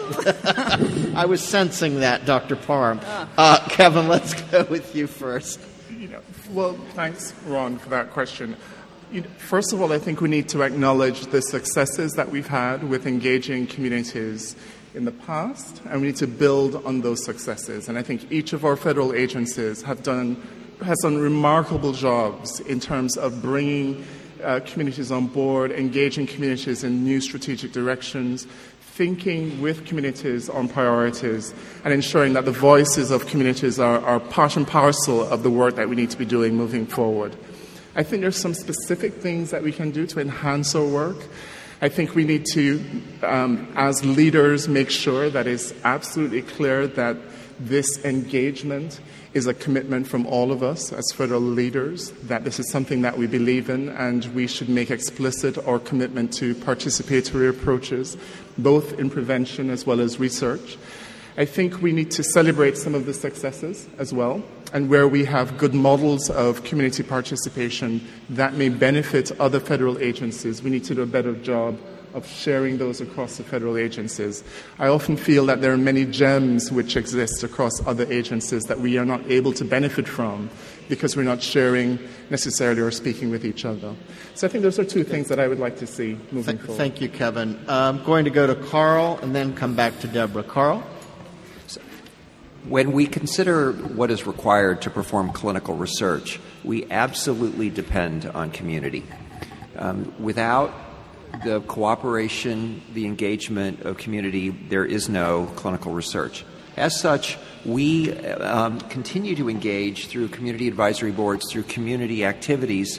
Dr. Parham. Kevin, let's go with you first.
Well, thanks, Ron, for that question. First of all, I think we need to acknowledge the successes that we've had with engaging communities in the past, and we need to build on those successes. And I think each of our federal agencies have done has done remarkable jobs in terms of bringing communities on board, engaging communities in new strategic directions, thinking with communities on priorities, and ensuring that the voices of communities are part and parcel of the work that we need to be doing moving forward. I think there's some specific things that we can do to enhance our work. I think we need to, as leaders, make sure that it's absolutely clear that this engagement is a commitment from all of us as federal leaders, that this is something that we believe in, and we should make explicit our commitment to participatory approaches, both in prevention as well as research. I think we need to celebrate some of the successes as well, and where we have good models of community participation that may benefit other federal agencies, we need to do a better job of sharing those across the federal agencies. I often feel that there are many gems which exist across other agencies that we are not able to benefit from because we're not sharing necessarily or speaking with each other. So I think those are two things that I would like to see moving forward.
Thank you, Kevin. I'm going to go to Carl and then come back to Deborah. Carl?
When we consider what is required to perform clinical research, we absolutely depend on community. Without the cooperation, the engagement of community, there is no clinical research. As such, we continue to engage through community advisory boards, through community activities,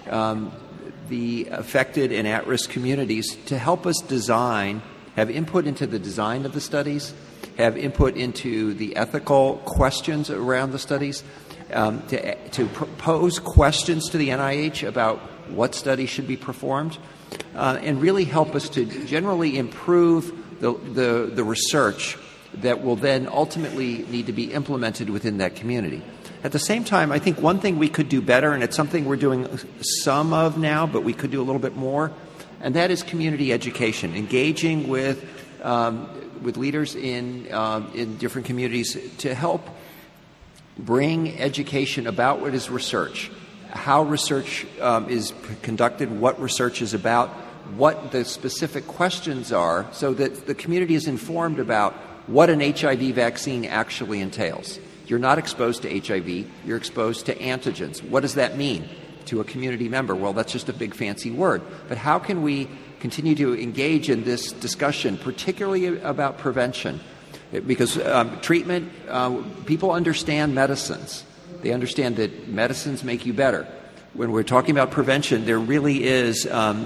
the affected and at-risk communities to help us design, have input into the design of the studies, have input into the ethical questions around the studies, to pose questions to the NIH about what studies should be performed, and really help us to generally improve the research that will then ultimately need to be implemented within that community. At the same time, I think one thing we could do better, and it's something we're doing some of now, but we could do a little bit more, and that is community education, engaging with leaders in different communities to help bring education about what is research, how research is conducted, what research is about, what the specific questions are, so that the community is informed about what an HIV vaccine actually entails. You're not exposed to HIV, you're exposed to antigens. What does that mean to a community member? Well, that's just a big fancy word. But how can we continue to engage in this discussion, particularly about prevention? Because treatment, people understand medicines. They understand that medicines make you better. When we're talking about prevention, there really is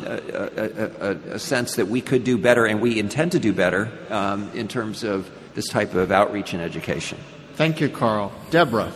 a sense that we could do better, and we intend to do better in terms of this type of outreach and education.
Thank you, Carl. Deborah.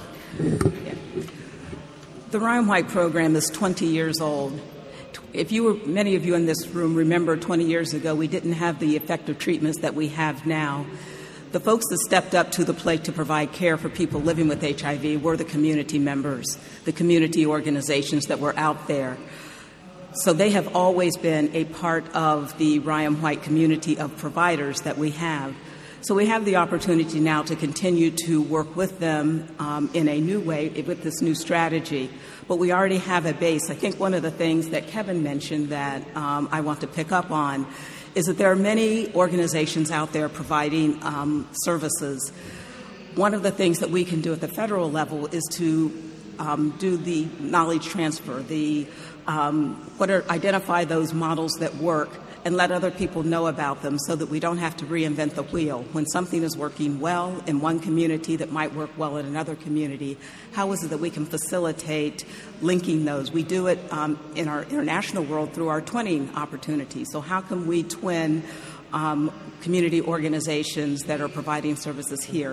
The Ryan White program is 20 years old. Many of you in this room remember 20 years ago, we didn't have the effective treatments that we have now. The folks that stepped up to the plate to provide care for people living with HIV were the community members, the community organizations that were out there. So they have always been a part of the Ryan White community of providers that we have. So we have the opportunity now to continue to work with them in a new way with this new strategy. But we already have a base. I think one of the things that Kevin mentioned that I want to pick up on is that there are many organizations out there providing services. One of the things that we can do at the federal level is to do the knowledge transfer, identify those models that work and let other people know about them so that we don't have to reinvent the wheel. When something is working well in one community that might work well in another community, how is it that we can facilitate linking those? We do it in our international world through our twinning opportunities. So how can we twin community organizations that are providing services here?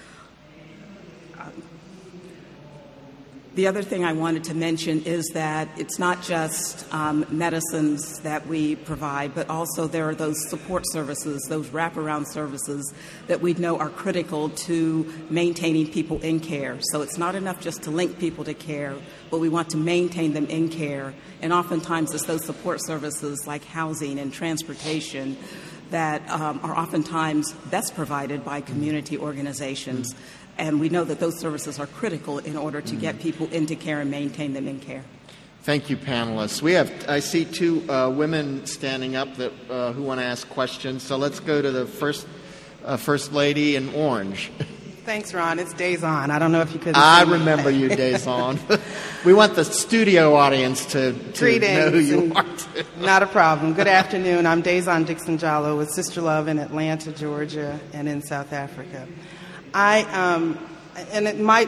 The other thing I wanted to mention is that it's not just medicines that we provide, but also there are those support services, those wraparound services that we know are critical to maintaining people in care. So it's not enough just to link people to care, but we want to maintain them in care. And oftentimes it's those support services like housing and transportation that are oftentimes best provided by community organizations. And we know that those services are critical in order to get people into care and maintain them in care.
Thank you, panelists. I see two women standing up who want to ask questions. So let's go to the first lady in orange.
Thanks, Ron. It's Days On. I don't know if you could.
I remember you, Days On. We want the studio audience to know who you are.
Not a problem. Good afternoon. I'm Days On Dixon Jallow with Sister Love in Atlanta, Georgia, and in South Africa. And it might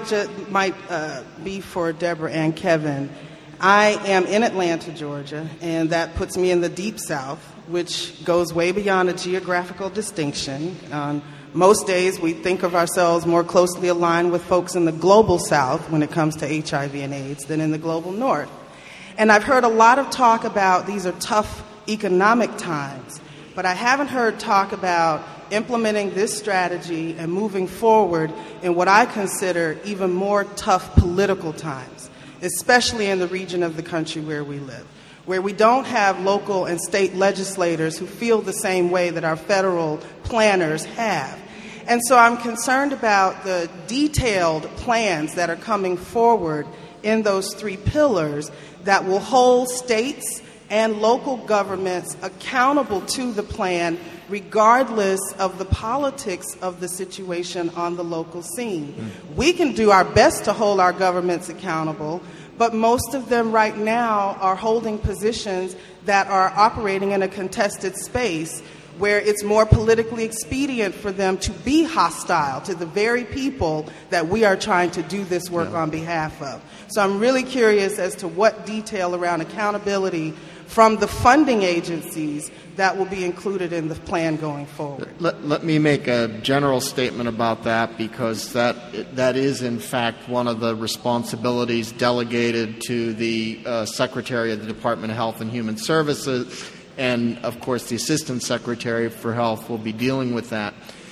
be for Deborah and Kevin. I am in Atlanta, Georgia, and that puts me in the Deep South, which goes way beyond a geographical distinction. Most days we think of ourselves more closely aligned with folks in the global South when it comes to HIV and AIDS than in the global North. And I've heard a lot of talk about these are tough economic times, but I haven't heard talk about implementing this strategy and moving forward in what I consider even more tough political times, especially in the region of the country where we live, where we don't have local and state legislators who feel the same way that our federal planners have. And so I'm concerned about the detailed plans that are coming forward in those three pillars that will hold states and local governments accountable to the plan regardless of the politics of the situation on the local scene. We can do our best to hold our governments accountable, but most of them right now are holding positions that are operating in a contested space where it's more politically expedient for them to be hostile to the very people that we are trying to do this work on behalf of. So I'm really curious as to what detail around accountability from the funding agencies that will be included in the plan going forward.
Let me make a general statement about that, because that is, in fact, one of the responsibilities delegated to the Secretary of the Department of Health and Human Services, and, of course, the Assistant Secretary for Health will be dealing with that.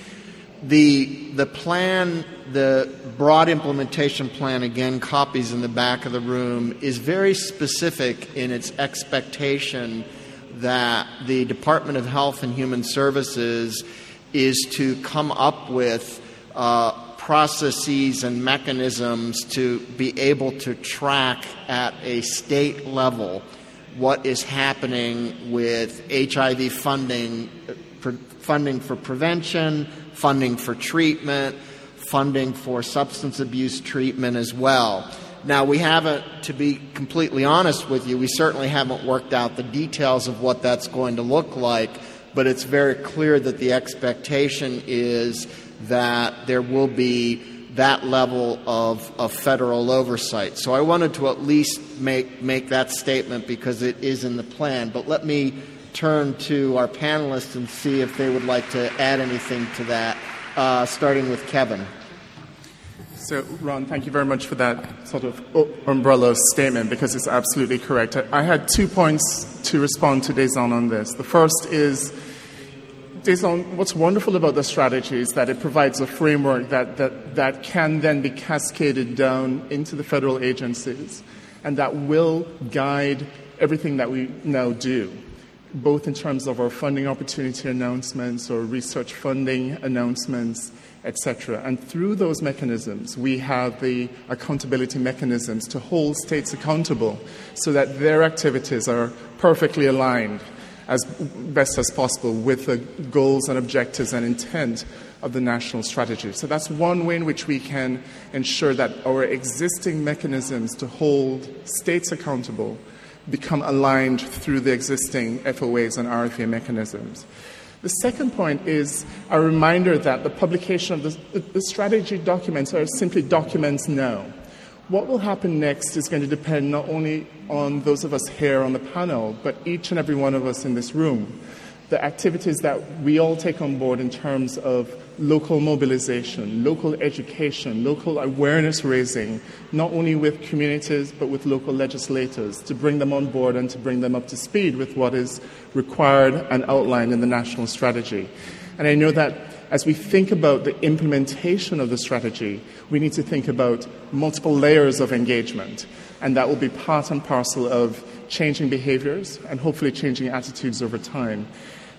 The plan, the broad implementation plan, again, copies in the back of the room, is very specific in its expectation that the Department of Health and Human Services is to come up with processes and mechanisms to be able to track at a state level what is happening with HIV funding for prevention, funding for treatment, funding for substance abuse treatment as well. Now, we haven't, to be completely honest with you, we certainly haven't worked out the details of what that's going to look like, but it's very clear that the expectation is that there will be that level of federal oversight. So I wanted to at least make that statement because it is in the plan. But let me turn to our panelists and see if they would like to add anything to that, starting with Kevin.
So, Ron, thank you very much for that sort of umbrella statement, because it's absolutely correct. I had 2 points to respond to Days On this. The first is, Days On, what's wonderful about the strategy is that it provides a framework that can then be cascaded down into the federal agencies, and that will guide everything that we now do, both in terms of our funding opportunity announcements or research funding announcements, etc. And through those mechanisms, we have the accountability mechanisms to hold states accountable so that their activities are perfectly aligned as best as possible with the goals and objectives and intent of the national strategy. So that's one way in which we can ensure that our existing mechanisms to hold states accountable become aligned through the existing FOAs and RFA mechanisms. The second point is a reminder that the publication of the strategy documents are simply documents now. What will happen next is going to depend not only on those of us here on the panel, but each and every one of us in this room. The activities that we all take on board in terms of local mobilization, local education, local awareness raising, not only with communities but with local legislators, to bring them on board and to bring them up to speed with what is required and outlined in the national strategy. And I know that as we think about the implementation of the strategy, we need to think about multiple layers of engagement, and that will be part and parcel of changing behaviors and hopefully changing attitudes over time.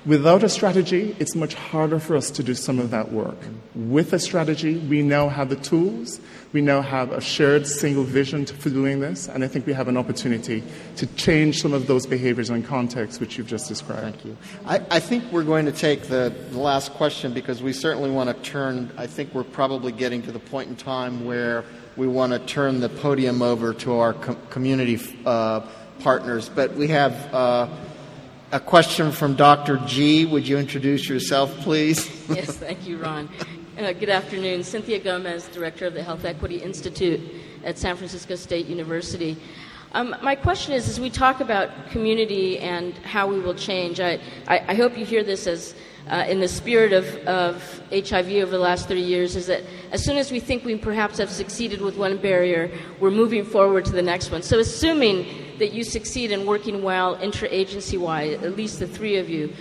Without a strategy, it's much harder for us to do some of that work. With a strategy, we now have the tools, we now have a shared single vision for doing this, and I think we have an opportunity to change some of those behaviors and contexts which you've just described.
Thank you. I think we're going to take the last question because we certainly want to turn, I think we're probably getting to the point in time where we want to turn the podium over to our community partners. But we have a question from Dr. G. Would you introduce yourself, please?
Yes, thank you, Ron. Good afternoon. Cynthia Gomez, Director of the Health Equity Institute at San Francisco State University. My question is, as we talk about community and how we will change, I hope you hear this as in the spirit of HIV over the last 30 years, is that as soon as we think we perhaps have succeeded with one barrier, we're moving forward to the next one. So assuming that you succeed in working well interagency-wide, at least the three of you,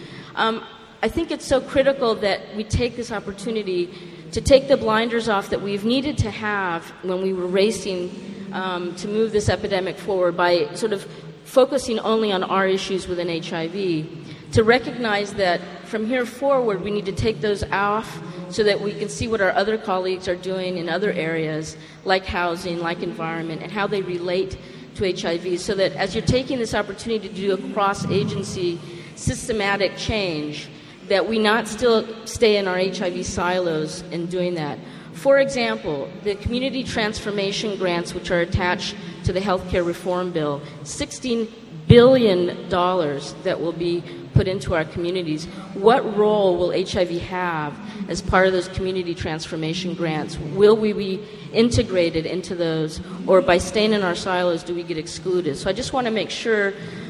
I think it's so critical that we take this opportunity to take the blinders off that we've needed to have when we were racing to move this epidemic forward by sort of focusing only on our issues within HIV, to recognize that from here forward we need to take those off so that we can see what our other colleagues are doing in other areas like housing, like environment, and how they relate to HIV, so that as you're taking this opportunity to do a cross-agency systematic change, that we not still stay in our HIV silos in doing that. For example, the community transformation grants which are attached to the healthcare reform bill, $16 billion that will be put into our communities. What role will HIV have as part of those community transformation grants? Will we be integrated into those, or by staying in our silos, do we get excluded? So I just want to make sure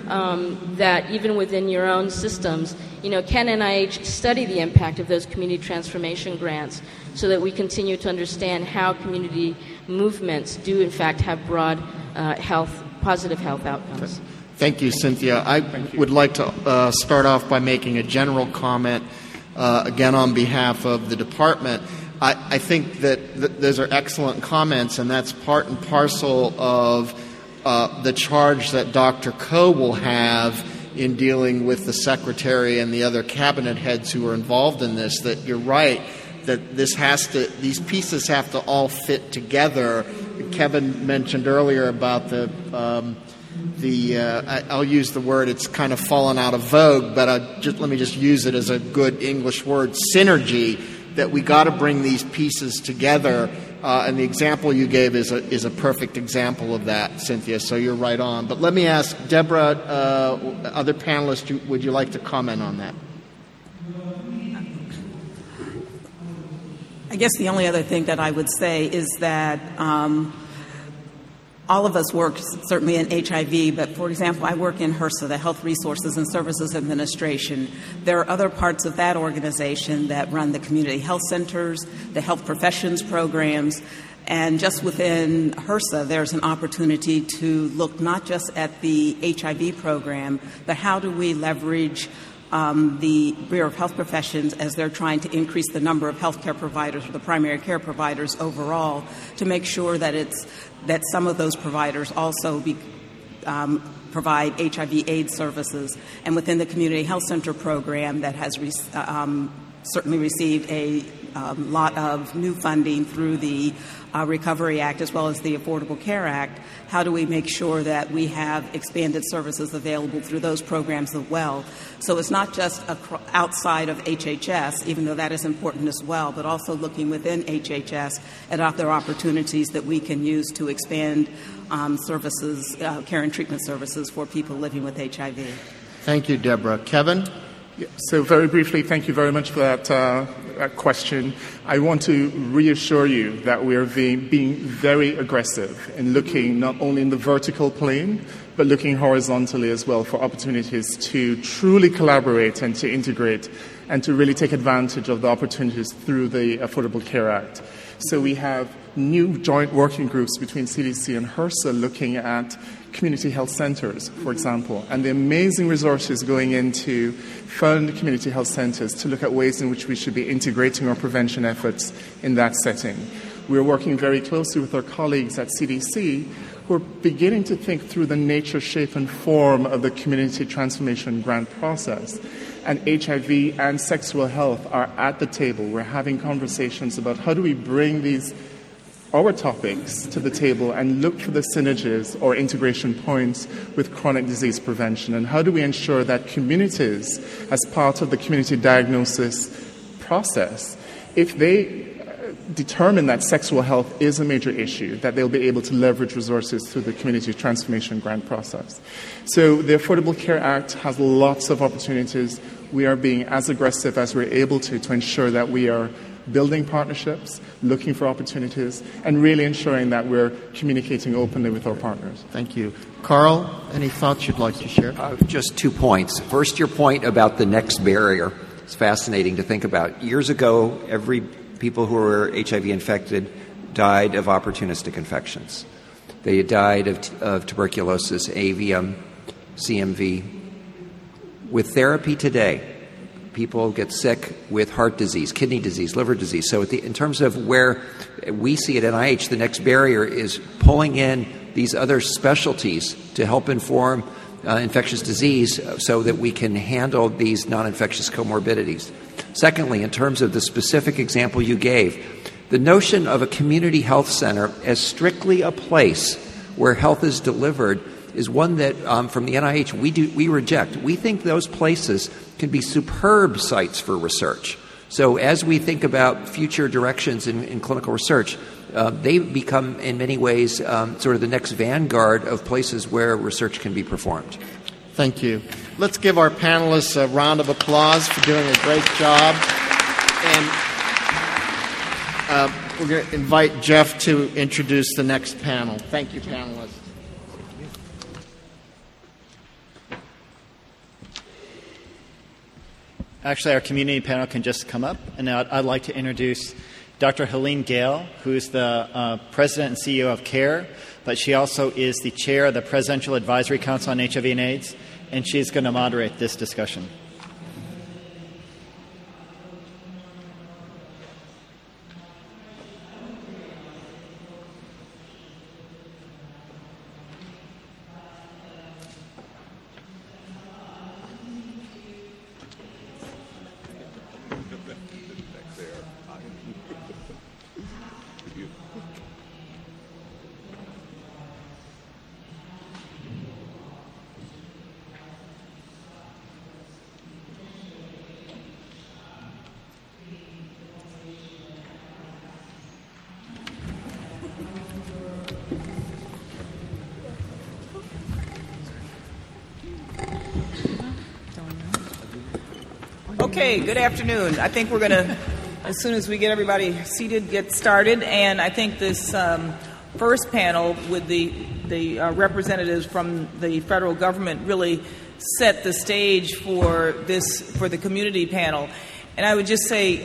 that even within your own systems, can NIH study the impact of those community transformation grants so that we continue to understand how community movements do in fact have broad positive health outcomes.
Thank you, Cynthia. I would like to start off by making a general comment, again on behalf of the department. I think that those are excellent comments, and that's part and parcel of the charge that Dr. Koh will have in dealing with the Secretary and the other cabinet heads who are involved in this, that you're right, that these pieces have to all fit together. Kevin mentioned earlier about I'll use the word, it's kind of fallen out of vogue, but let me just use it as a good English word, synergy, that we got to bring these pieces together. And the example you gave is a perfect example of that, Cynthia, so you're right on. But let me ask, Deborah, other panelists, would you like to comment on that?
I guess the only other thing that I would say is that all of us work certainly in HIV, but for example, I work in HRSA, the Health Resources and Services Administration. There are other parts of that organization that run the community health centers, the health professions programs, and just within HRSA, there's an opportunity to look not just at the HIV program, but how do we leverage the Bureau of Health Professions as they're trying to increase the number of healthcare providers or the primary care providers overall to make sure that some of those providers also provide HIV/AIDS services. And within the Community Health Center program that has certainly received a lot of new funding through the Recovery Act as well as the Affordable Care Act, how do we make sure that we have expanded services available through those programs as well? So it's not just outside of HHS, even though that is important as well, but also looking within HHS at other opportunities that we can use to expand services, care and treatment services for people living with HIV.
Thank you, Deborah. Kevin?
Yeah, so very briefly, thank you very much for that question. I want to reassure you that we are being very aggressive in looking not only in the vertical plane, but looking horizontally as well for opportunities to truly collaborate and to integrate and to really take advantage of the opportunities through the Affordable Care Act. So we have new joint working groups between CDC and HRSA looking at community health centers, for example, and the amazing resources going into fund community health centers to look at ways in which we should be integrating our prevention efforts in that setting. We're working very closely with our colleagues at CDC who are beginning to think through the nature, shape, and form of the community transformation grant process. And HIV and sexual health are at the table. We're having conversations about how do we bring our topics to the table and look for the synergies or integration points with chronic disease prevention, and how do we ensure that communities, as part of the community diagnosis process, if they determine that sexual health is a major issue, that they'll be able to leverage resources through the community transformation grant process. So the Affordable Care Act has lots of opportunities. We are being as aggressive as we're able to ensure that we are building partnerships, looking for opportunities, and really ensuring that we're communicating openly with our partners.
Thank you. Carl, any thoughts you'd like to share?
Just 2 points. First, your point about the next barrier. It's fascinating to think about. Years ago, people who were HIV infected died of opportunistic infections. They died of tuberculosis, avium, CMV. With therapy today, people get sick with heart disease, kidney disease, liver disease. So in terms of where we see at NIH, the next barrier is pulling in these other specialties to help inform infectious disease so that we can handle these non-infectious comorbidities. Secondly, in terms of the specific example you gave, the notion of a community health center as strictly a place where health is delivered is one that, from the NIH, we reject. We think those places can be superb sites for research. So as we think about future directions in clinical research, they become, in many ways, sort of the next vanguard of places where research can be performed.
Thank you. Let's give our panelists a round of applause for doing a great job. And we're going to invite Jeff to introduce the next panel. Thank you, panelists.
Actually, our community panel can just come up. And now I'd like to introduce Dr. Helene Gayle, who is the president and CEO of CARE, but she also is the chair of the Presidential Advisory Council on HIV and AIDS, and she's going to moderate this discussion.
Okay, good afternoon. I think we're going to, as soon as we get everybody seated, get started. And I think this first panel with the representatives from the federal government really set the stage for the community panel. And I would just say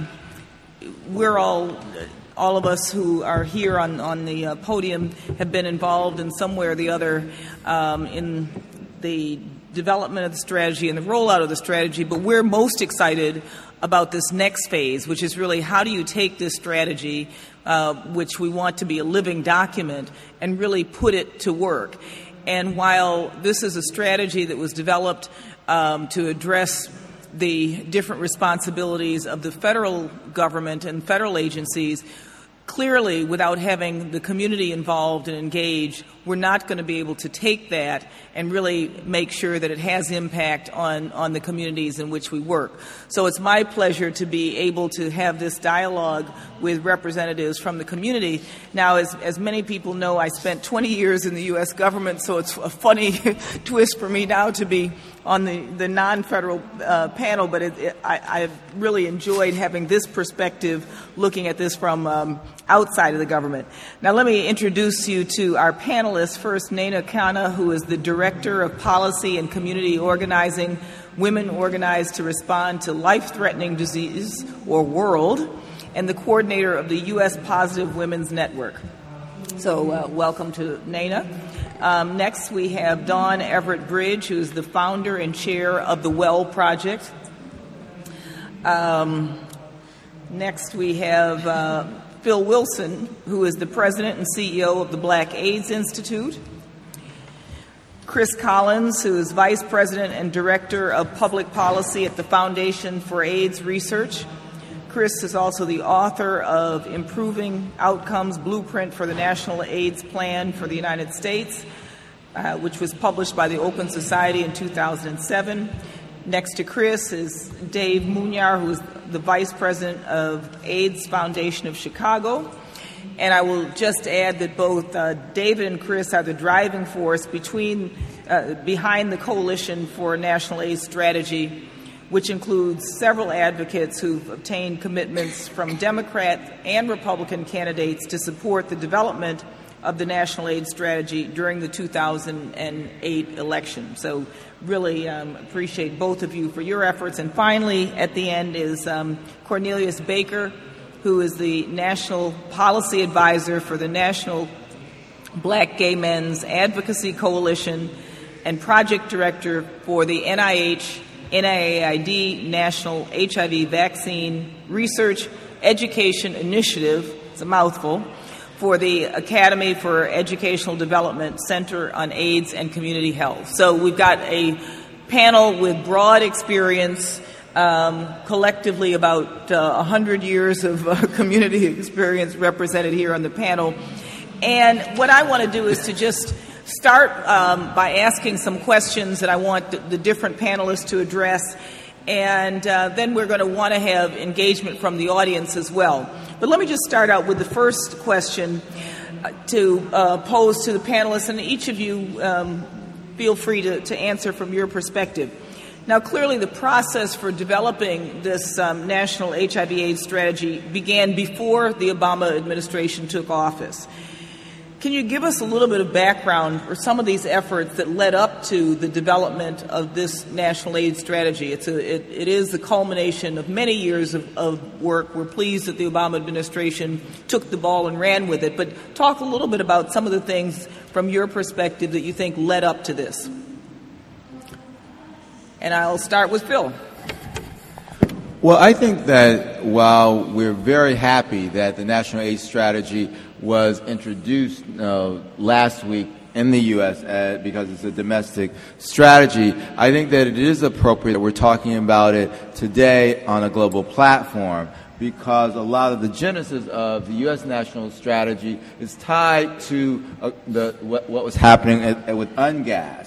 we're all of us who are here on the podium have been involved in some way or the other in the development of the strategy and the rollout of the strategy, but we're most excited about this next phase, which is really how do you take this strategy, which we want to be a living document, and really put it to work. And while this is a strategy that was developed to address the different responsibilities of the federal government and federal agencies, clearly, without having the community involved and engaged, we're not going to be able to take that and really make sure that it has impact on the communities in which we work. So it's my pleasure to be able to have this dialogue with representatives from the community. Now, as many people know, I spent 20 years in the U.S. government, so it's a funny twist for me now to be on the non-federal panel, but I've really enjoyed having this perspective, looking at this from outside of the government. Now, let me introduce you to our panelists. First, Naina Khanna, who is the Director of Policy and Community Organizing, Women Organized to Respond to Life-Threatening Disease, or WORLD, and the coordinator of the U.S. Positive Women's Network. So welcome to Naina. Next, we have Dawn Everett Bridge, who is the founder and chair of the WELL Project. Next, we have Phil Wilson, who is the president and CEO of the Black AIDS Institute, Chris Collins, who is vice president and director of public policy at the Foundation for AIDS Research. Chris is also the author of Improving Outcomes Blueprint for the National AIDS Plan for the United States, which was published by the Open Society in 2007. Next to Chris is Dave Munyar, who is the Vice President of AIDS Foundation of Chicago. And I will just add that both David and Chris are the driving force behind the Coalition for a National AIDS Strategy, which includes several advocates who've obtained commitments from Democrat and Republican candidates to support the development of the National AIDS Strategy during the 2008 election. So really appreciate both of you for your efforts. And finally, at the end is Cornelius Baker, who is the National Policy Advisor for the National Black Gay Men's Advocacy Coalition and Project Director for the NIH-NIAID National HIV Vaccine Research Education Initiative, it's a mouthful, for the Academy for Educational Development Center on AIDS and Community Health. So we've got a panel with broad experience, collectively about 100 years of community experience represented here on the panel. And what I want to do is to just start by asking some questions that I want the different panelists to address, and then we're going to want to have engagement from the audience as well. But let me just start out with the first question to pose to the panelists, and each of you feel free to answer from your perspective. Now, clearly the process for developing this national HIV/AIDS strategy began before the Obama administration took office. Can you give us a little bit of background for some of these efforts that led up to the development of this national AIDS strategy? It is the culmination of many years of work. We're pleased that the Obama administration took the ball and ran with it. But talk a little bit about some of the things from your perspective that you think led up to this. And I'll start with Phil.
Well, I think that while we're very happy that the National AIDS Strategy was introduced last week in the U.S. Because it's a domestic strategy, I think that it is appropriate that we're talking about it today on a global platform, because a lot of the genesis of the U.S. national strategy is tied to what was happening with UNGAS.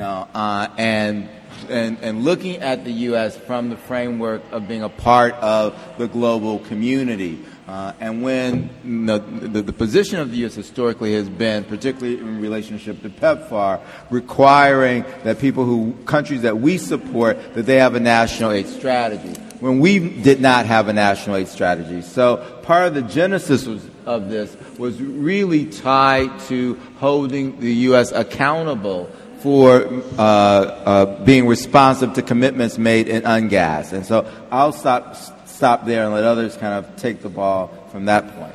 And looking at the U.S. from the framework of being a part of the global community. And when the position of the U.S. historically has been, particularly in relationship to PEPFAR, requiring that countries that we support, that they have a national AIDS strategy, when we did not have a national AIDS strategy. So part of the genesis of this was really tied to holding the U.S. accountable for being responsive to commitments made in UNGAS. And so I'll stop there and let others kind of take the ball from that point.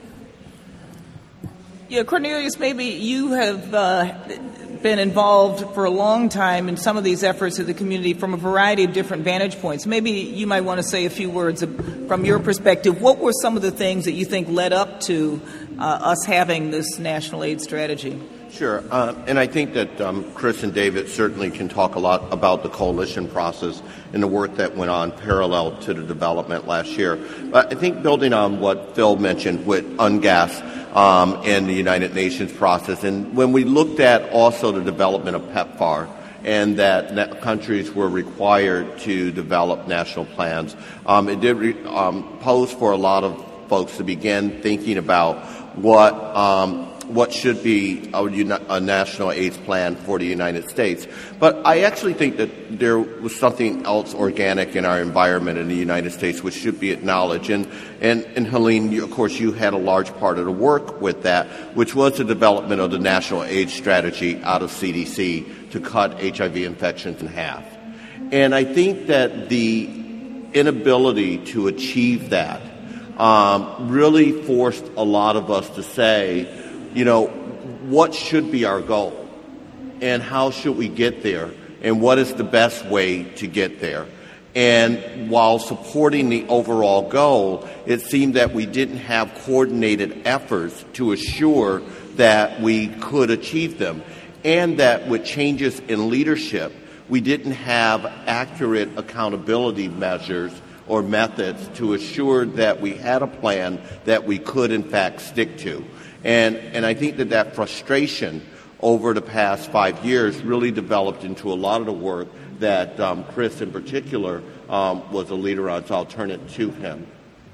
Yeah, Cornelius, maybe you have been involved for a long time in some of these efforts of the community from a variety of different vantage points. Maybe you might want to say a few words from your perspective. What were some of the things that you think led up to us having this national AIDS strategy?
Sure. And I think that Chris and David certainly can talk a lot about the coalition process and the work that went on parallel to the development last year. But I think building on what Phil mentioned with UNGAS and the United Nations process, and when we looked at also the development of PEPFAR, and that countries were required to develop national plans, it did pose for a lot of folks to begin thinking about what should be a national AIDS plan for the United States. But I actually think that there was something else organic in our environment in the United States which should be acknowledged. And Helene, of course, you had a large part of the work with that, which was the development of the National AIDS Strategy out of CDC to cut HIV infections in half. And I think that the inability to achieve that really forced a lot of us to say, what should be our goal and how should we get there and what is the best way to get there? And while supporting the overall goal, it seemed that we didn't have coordinated efforts to assure that we could achieve them, and that with changes in leadership, we didn't have accurate accountability measures or methods to assure that we had a plan that we could in fact stick to. And I think that frustration over the past 5 years really developed into a lot of the work that Chris in particular was a leader on, so I'll turn it to him.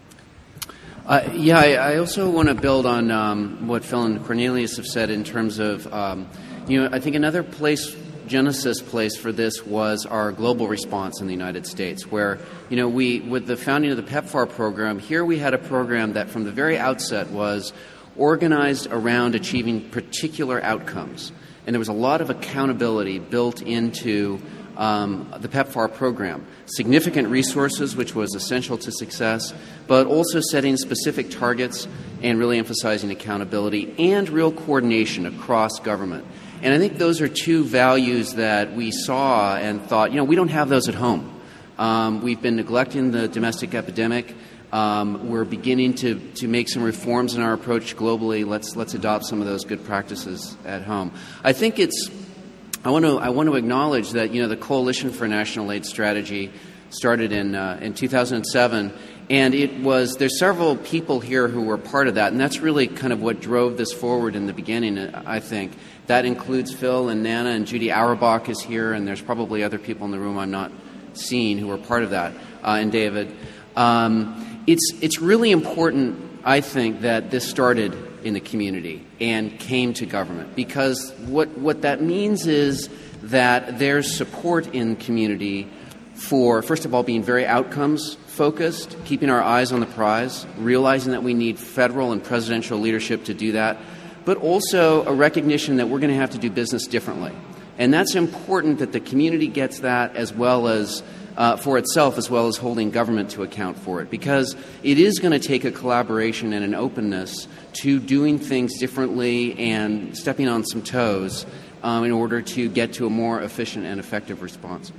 I also want to build on what Phil and Cornelius have said in terms of, I think another genesis place for this was our global response in the United States, where, with the founding of the PEPFAR program, here we had a program that from the very outset was organized around achieving particular outcomes. And there was a lot of accountability built into the PEPFAR program. Significant resources, which was essential to success, but also setting specific targets and really emphasizing accountability and real coordination across government. And I think those are two values that we saw and thought, we don't have those at home. We've been neglecting the domestic epidemic. We're beginning to make some reforms in our approach globally. Let's adopt some of those good practices at home. I think I want to acknowledge that the Coalition for National AIDS Strategy started in 2007, and there's several people here who were part of that, and that's really kind of what drove this forward in the beginning. I think that includes Phil and Nana, and Judy Auerbach is here, and there's probably other people in the room I'm not seeing who were part of that, and David. It's really important, I think, that this started in the community and came to government, because what that means is that there's support in community for, first of all, being very outcomes focused, keeping our eyes on the prize, realizing that we need federal and presidential leadership to do that, but also a recognition that we're going to have to do business differently. And that's important that the community gets that as well as for itself, as well as holding government to account for it, because it is going to take a collaboration and an openness to doing things differently and stepping on some toes in order to get to a more efficient and effective response.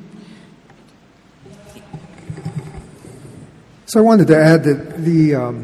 So I wanted to add that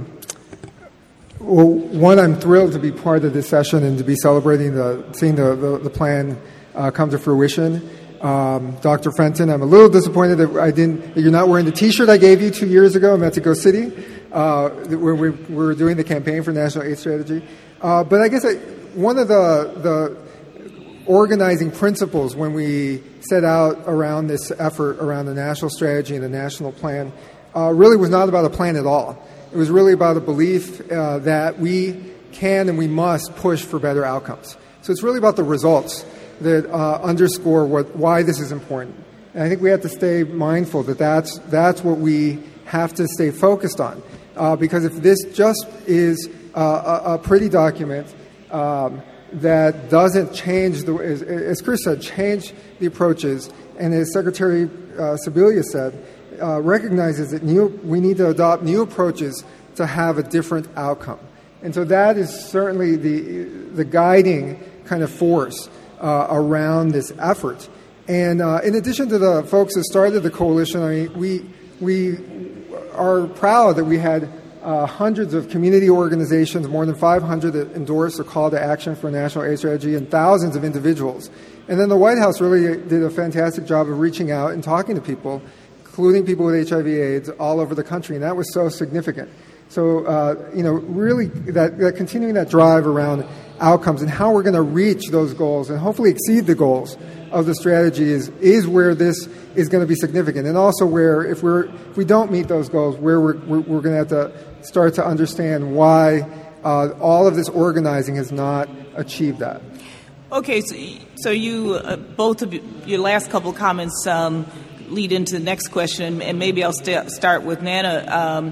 one, I'm thrilled to be part of this session and to be celebrating seeing the plan come to fruition. Dr. Fenton, I'm a little disappointed that you're not wearing the T-shirt I gave you 2 years ago in Mexico City, where we were doing the campaign for National AIDS Strategy. But I guess one of the organizing principles when we set out around this effort around the national strategy and the national plan really was not about a plan at all. It was really about a belief that we can and we must push for better outcomes. So it's really about the results that underscore why this is important. And I think we have to stay mindful that that's what we have to stay focused on. Because if this just is a pretty document that doesn't change, as Chris said, change the approaches, and as Secretary Sibilia said, recognizes that we need to adopt new approaches to have a different outcome. And so that is certainly the guiding kind of force around this effort. And in addition to the folks that started the coalition, I mean, we are proud that we had hundreds of community organizations, more than 500 that endorsed a call to action for a national AIDS strategy, and thousands of individuals. And then the White House really did a fantastic job of reaching out and talking to people, including people with HIV/AIDS all over the country, and that was so significant. So, really that continuing that drive around outcomes and how we're going to reach those goals and hopefully exceed the goals of the strategy is where this is going to be significant, and also where if we don't meet those goals, where we're going to have to start to understand why all of this organizing has not achieved that.
Okay, so you both of your last couple of comments lead into the next question, and maybe I'll start with Nana.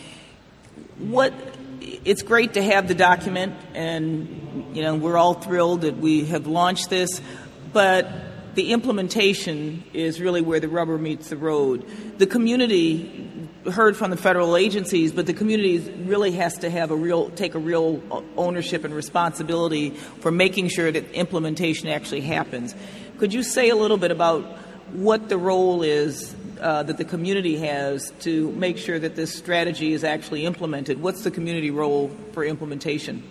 It's great to have the document, and we're all thrilled that we have launched this, but the implementation is really where the rubber meets the road. The community heard from the federal agencies, but the community really has to have take a real ownership and responsibility for making sure that implementation actually happens. Could you say a little bit about what the role is that the community has to make sure that this strategy is actually implemented? What's the community role for implementation?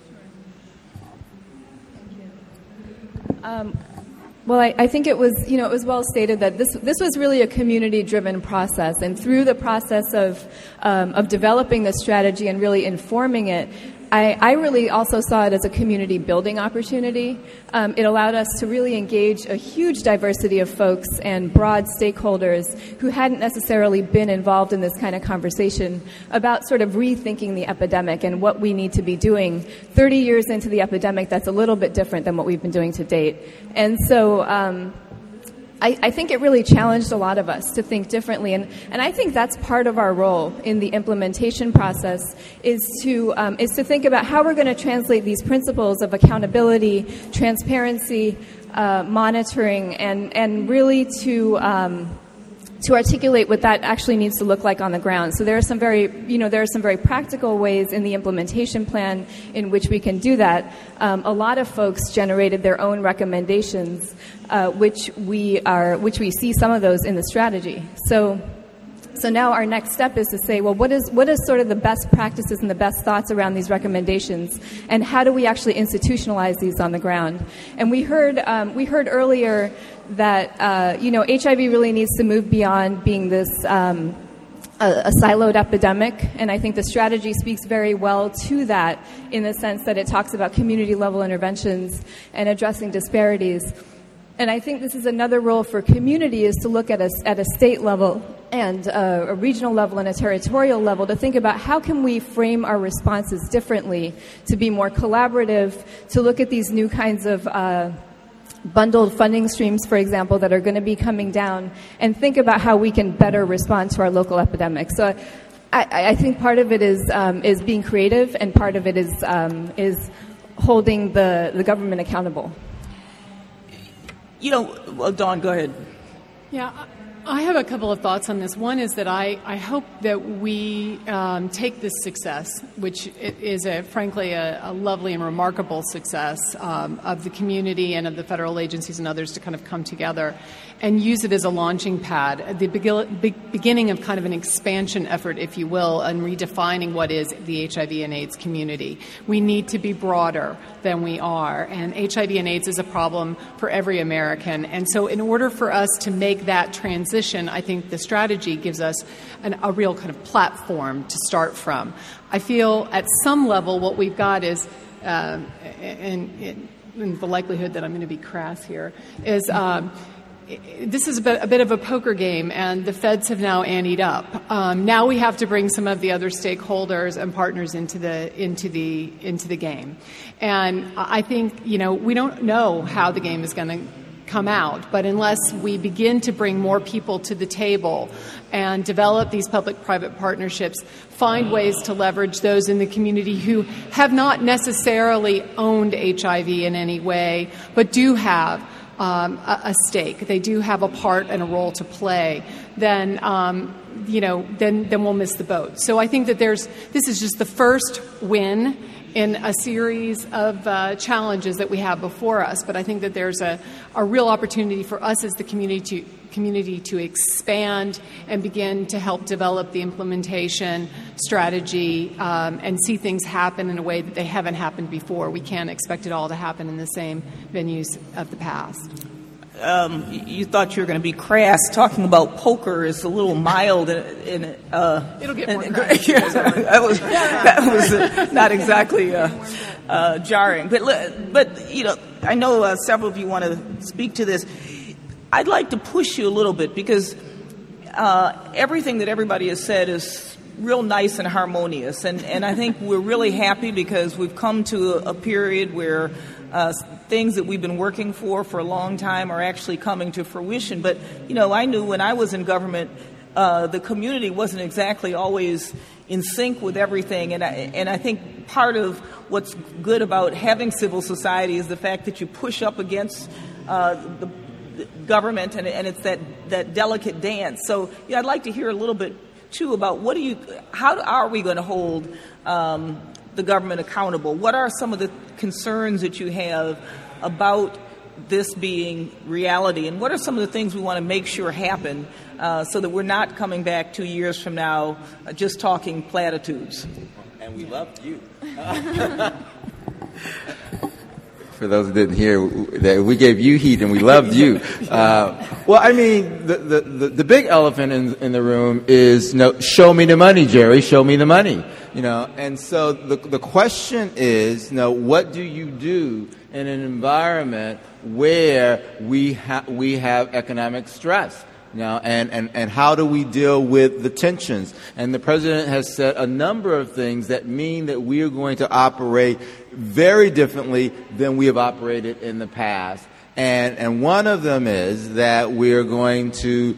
Well, I think it was well stated that this was really a community-driven process, and through the process of developing the strategy and really informing it, I really also saw it as a community building opportunity. It allowed us to really engage a huge diversity of folks and broad stakeholders who hadn't necessarily been involved in this kind of conversation about sort of rethinking the epidemic and what we need to be doing. 30 years into the epidemic, that's a little bit different than what we've been doing to date. And so I think it really challenged a lot of us to think differently, and I think that's part of our role in the implementation process is to think about how we're going to translate these principles of accountability, transparency, monitoring, and really to articulate what that actually needs to look like on the ground. So there are some very practical ways in the implementation plan in which we can do that. A lot of folks generated their own recommendations, which we see some of those in the strategy. So now our next step is to say, well, what is sort of the best practices and the best thoughts around these recommendations, and how do we actually institutionalize these on the ground? And we heard earlier that HIV really needs to move beyond being this a siloed epidemic, and I think the strategy speaks very well to that in the sense that it talks about community level interventions and addressing disparities. And I think this is another role for community, is to look at a state level and a regional level and a territorial level to think about how can we frame our responses differently, to be more collaborative, to look at these new kinds of bundled funding streams, for example, that are going to be coming down, and think about how we can better respond to our local epidemics. So I think part of it is being creative, and part of it is holding the government accountable.
Dawn, go ahead.
Yeah, I have a couple of thoughts on this. One is that I hope that we take this success, which is frankly a lovely and remarkable success of the community and of the federal agencies and others to kind of come together and use it as a launching pad, at the beginning of kind of an expansion effort, if you will, and redefining what is the HIV and AIDS community. We need to be broader than we are, and HIV and AIDS is a problem for every American. And so in order for us to make that transition, I think the strategy gives us a real kind of platform to start from. I feel at some level what we've got is, in the likelihood that I'm going to be crass here, is this is a bit of a poker game, and the feds have now anteed up. Now we have to bring some of the other stakeholders and partners into the game. And I think, we don't know how the game is going to come out, but unless we begin to bring more people to the table and develop these public-private partnerships, find ways to leverage those in the community who have not necessarily owned HIV in any way, but do have a stake, they do have a part and a role to play, then we'll miss the boat. So I think that this is just the first win in a series of challenges that we have before us. But I think that there's a real opportunity for us as the community to expand and begin to help develop the implementation strategy and see things happen in a way that they haven't happened before. We can't expect it all to happen in the same venues of the past.
You thought you were going to be crass. Talking about poker is a little mild.
It'll get more crass.
That was not exactly jarring. But I know several of you want to speak to this. I'd like to push you a little bit because everything that everybody has said is real nice and harmonious. And I think we're really happy because we've come to a period where things that we've been working for a long time are actually coming to fruition. But, I knew when I was in government, the community wasn't exactly always in sync with everything. And I think part of what's good about having civil society is the fact that you push up against the government, and it's that delicate dance. So I'd like to hear a little bit, too, about how are we going to hold the government accountable? What are some of the concerns that you have about this being reality, and what are some of the things we want to make sure happen so that we're not coming back 2 years from now just talking platitudes?
And we loved you. For those who didn't hear, that we gave you heat and we loved you. Well, I mean, the big elephant in the room is, show me the money, Jerry, show me the money. And so the question is, what do you do in an environment where we have economic stress? And how do we deal with the tensions? And the president has said a number of things that mean that we are going to operate very differently than we have operated in the past. And one of them is that we're going to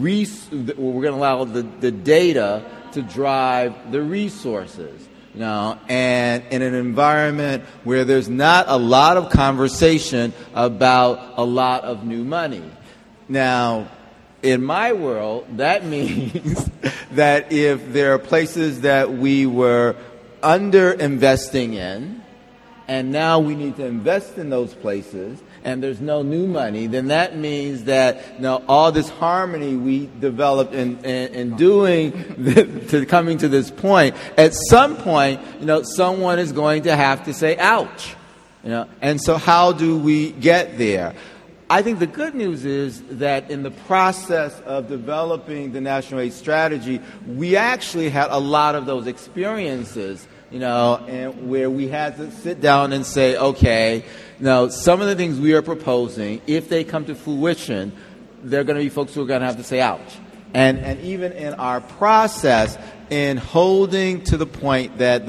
allow the data to drive the resources. And in an environment where there's not a lot of conversation about a lot of new money. Now, in my world, that means that if there are places that we were under-investing in, and now we need to invest in those places, and there's no new money, then that means that all this harmony we developed in doing to coming to this point, at some point, someone is going to have to say, ouch. And so how do we get there? I think the good news is that in the process of developing the National AIDS Strategy, we actually had a lot of those experiences, and where we had to sit down and say, okay, some of the things we are proposing, if they come to fruition, there are going to be folks who are going to have to say, ouch. And even in our process, in holding to the point that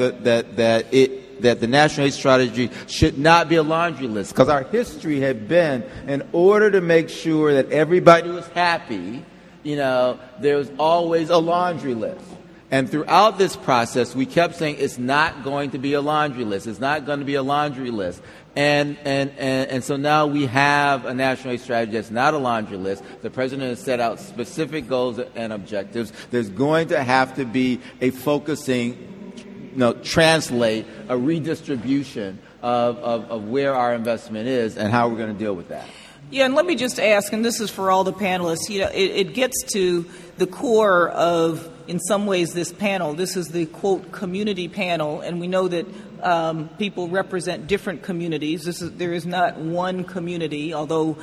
the National AIDS Strategy should not be a laundry list, because our history had been, in order to make sure that everybody was happy, there was always a laundry list. And throughout this process, we kept saying it's not going to be a laundry list. It's not going to be a laundry list. And so now we have a National AIDS Strategy that's not a laundry list. The president has set out specific goals and objectives. There's going to have to be a focusing, translate a redistribution of where our investment is and how we're going to deal with that.
Yeah, and let me just ask, and this is for all the panelists, it gets to the core of, in some ways, this panel. This is the, quote, community panel, and we know that people represent different communities. There is not one community, although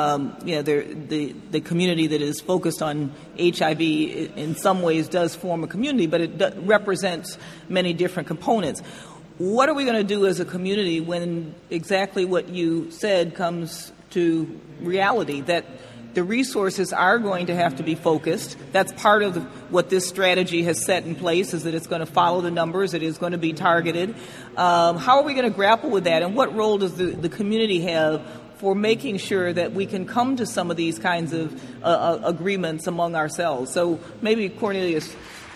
the community that is focused on HIV in some ways does form a community, but it represents many different components. What are we going to do as a community when exactly what you said comes to reality, that the resources are going to have to be focused? That's part of what this strategy has set in place, is that it's going to follow the numbers, it is going to be targeted. How are we going to grapple with that, and what role does the community have for making sure that we can come to some of these kinds of agreements among ourselves? So maybe Cornelius.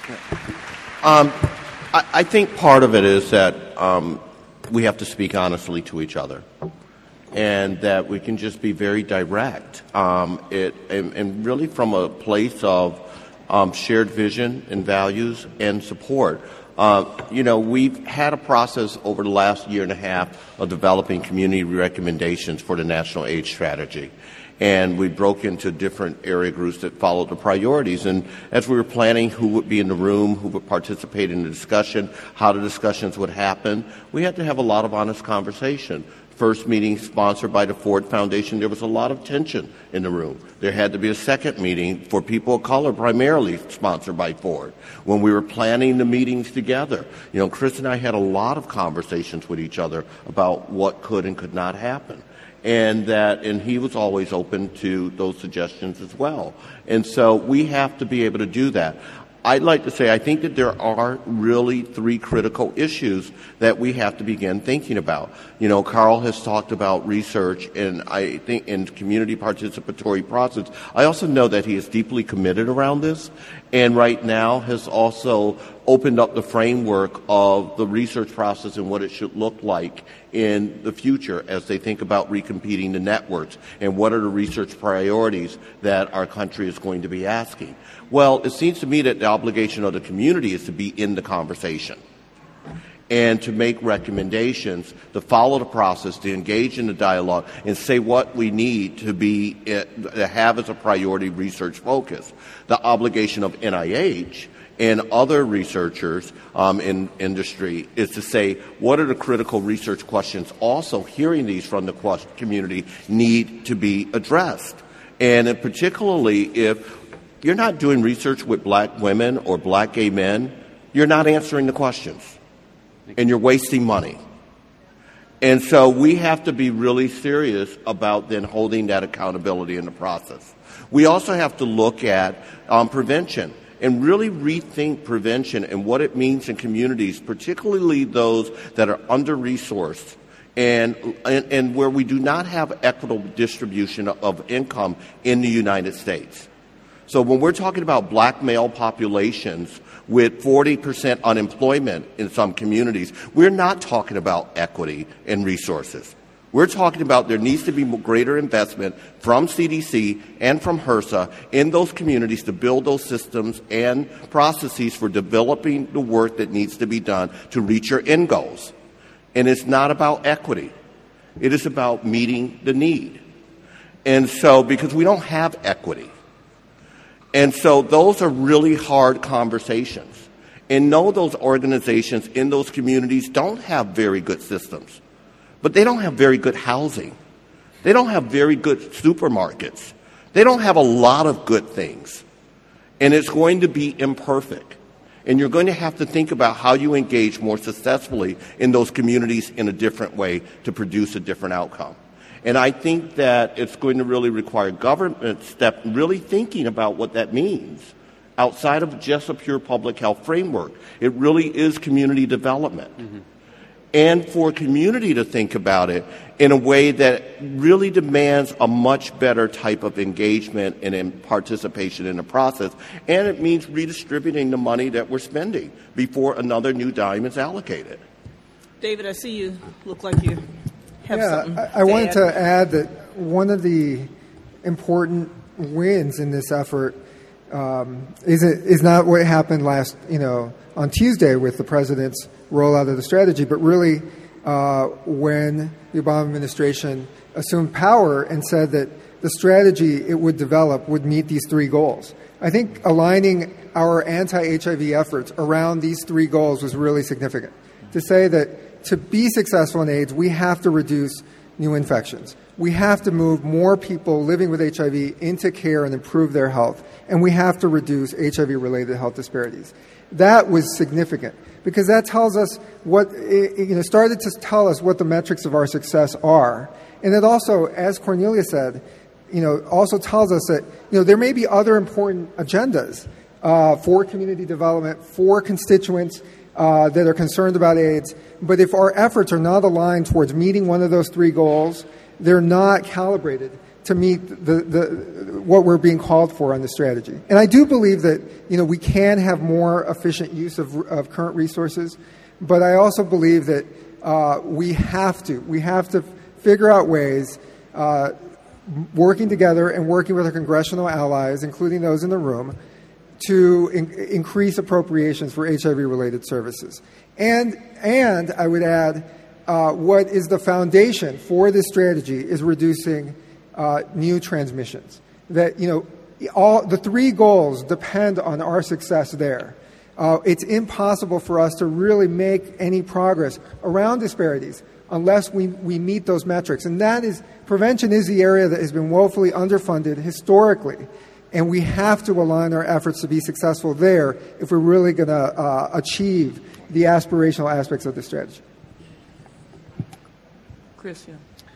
I think part of it is that we have to speak honestly to each other, and that we can just be very direct, and really from a place of shared vision and values and support. We've had a process over the last year and a half of developing community recommendations for the National AIDS Strategy. And we broke into different area groups that followed the priorities. And as we were planning who would be in the room, who would participate in the discussion, how the discussions would happen, we had to have a lot of honest conversation. First meeting sponsored by the Ford Foundation, there was a lot of tension in the room. There had to be a second meeting for people of color, primarily sponsored by Ford. When we were planning the meetings together, Chris and I had a lot of conversations with each other about what could and could not happen. And he was always open to those suggestions as well. And so we have to be able to do that. I'd like to say I think that there are really three critical issues that we have to begin thinking about. Carl has talked about research, and I think in community participatory process. I also know that he is deeply committed around this, and right now has also opened up the framework of the research process and what it should look like in the future as they think about recompeting the networks and what are the research priorities that our country is going to be asking. Well, it seems to me that the obligation of the community is to be in the conversation. and to make recommendations, to follow the process, to engage in the dialogue, and say what we need to have as a priority research focus. The obligation of NIH and other researchers in industry is to say, what are the critical research questions also hearing these from the community need to be addressed? And particularly if you're not doing research with black women or black gay men, you're not answering the questions. And you're wasting money. And so we have to be really serious about then holding that accountability in the process. We also have to look at prevention and really rethink prevention and what it means in communities, particularly those that are under-resourced and where we do not have equitable distribution of income in the United States. So when we're talking about black male populations with 40% unemployment in some communities, we're not talking about equity and resources. We're talking about there needs to be greater investment from CDC and from HRSA in those communities to build those systems and processes for developing the work that needs to be done to reach your end goals. And it's not about equity. It is about meeting the need. And so, because we don't have equity. And so those are really hard conversations. And no, those organizations in those communities don't have very good systems. But they don't have very good housing. They don't have very good supermarkets. They don't have a lot of good things. And it's going to be imperfect. And you're going to have to think about how you engage more successfully in those communities in a different way to produce a different outcome. And I think that it's going to really require government step really thinking about what that means outside of just a pure public health framework. It really is community development. Mm-hmm. And for community to think about it in a way that really demands a much better type of engagement and in participation in the process. And it means redistributing the money that we're spending before another new dime is allocated.
David, I see you look like you have something
I wanted to add that one of the important wins in this effort is not what happened last, on Tuesday with the president's rollout of the strategy, but really when the Obama administration assumed power and said that the strategy it would develop would meet these three goals. I think aligning our anti-HIV efforts around these three goals was really significant. To say that to be successful in AIDS, we have to reduce new infections. We have to move more people living with HIV into care and improve their health. And we have to reduce HIV-related health disparities. That was significant because that tells us started to tell us what the metrics of our success are. And it also, as Cornelia said, also tells us that, there may be other important agendas for community development, for constituents that are concerned about AIDS. But if our efforts are not aligned towards meeting one of those three goals, they're not calibrated to meet what we're being called for on the strategy. And I do believe that, we can have more efficient use of current resources, but I also believe that we have to figure out ways, working together and working with our congressional allies, including those in the room, to increase appropriations for HIV-related services. And I would add, what is the foundation for this strategy is reducing new transmissions. That, all the three goals depend on our success there. It's impossible for us to really make any progress around disparities unless we meet those metrics. And prevention is the area that has been woefully underfunded historically. And we have to align our efforts to be successful there if we're really going to achieve the aspirational aspects of the strategy.
Chris,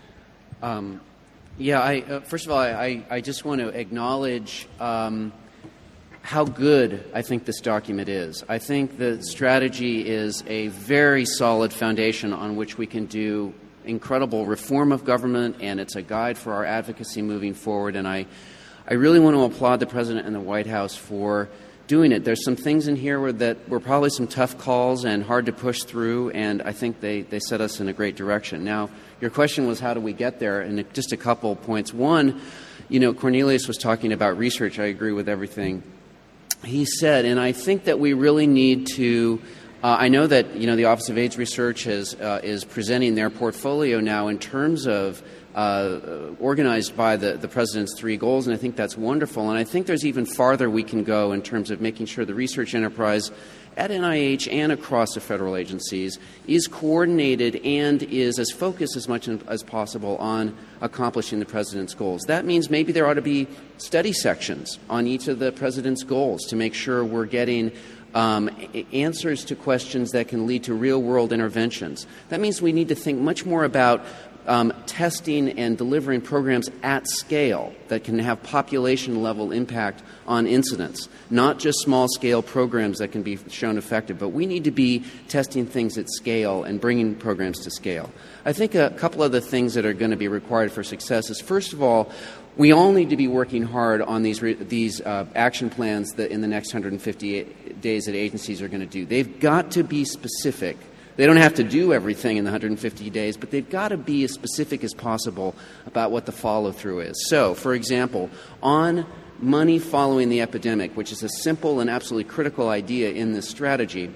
first of all, I just want to acknowledge how good I think this document is. I think the strategy is a very solid foundation on which we can do incredible reform of government, and it's a guide for our advocacy moving forward. And I really want to applaud the President and the White House for doing it. There's some things in here that were probably some tough calls and hard to push through, and I think they set us in a great direction. Now, your question was how do we get there, and just a couple points. One, Cornelius was talking about research. I agree with everything he said, and I think that we really need to I know that the Office of AIDS Research is presenting their portfolio now in terms of organized by the President's 3 goals, and I think that's wonderful. And I think there's even farther we can go in terms of making sure the research enterprise at NIH and across the federal agencies is coordinated and is as focused as much as possible on accomplishing the President's goals. That means maybe there ought to be study sections on each of the President's goals to make sure we're getting answers to questions that can lead to real-world interventions. That means we need to think much more about testing and delivering programs at scale that can have population-level impact on incidence, not just small-scale programs that can be shown effective, but we need to be testing things at scale and bringing programs to scale. I think a couple of the things that are going to be required for success is, first of all, we all need to be working hard on these action plans that in the next 150 days that agencies are going to do. They've got to be specific. They don't have to do everything in the 150 days, but they've got to be as specific as possible about what the follow-through is. So, for example, on money following the epidemic, which is a simple and absolutely critical idea in this strategy,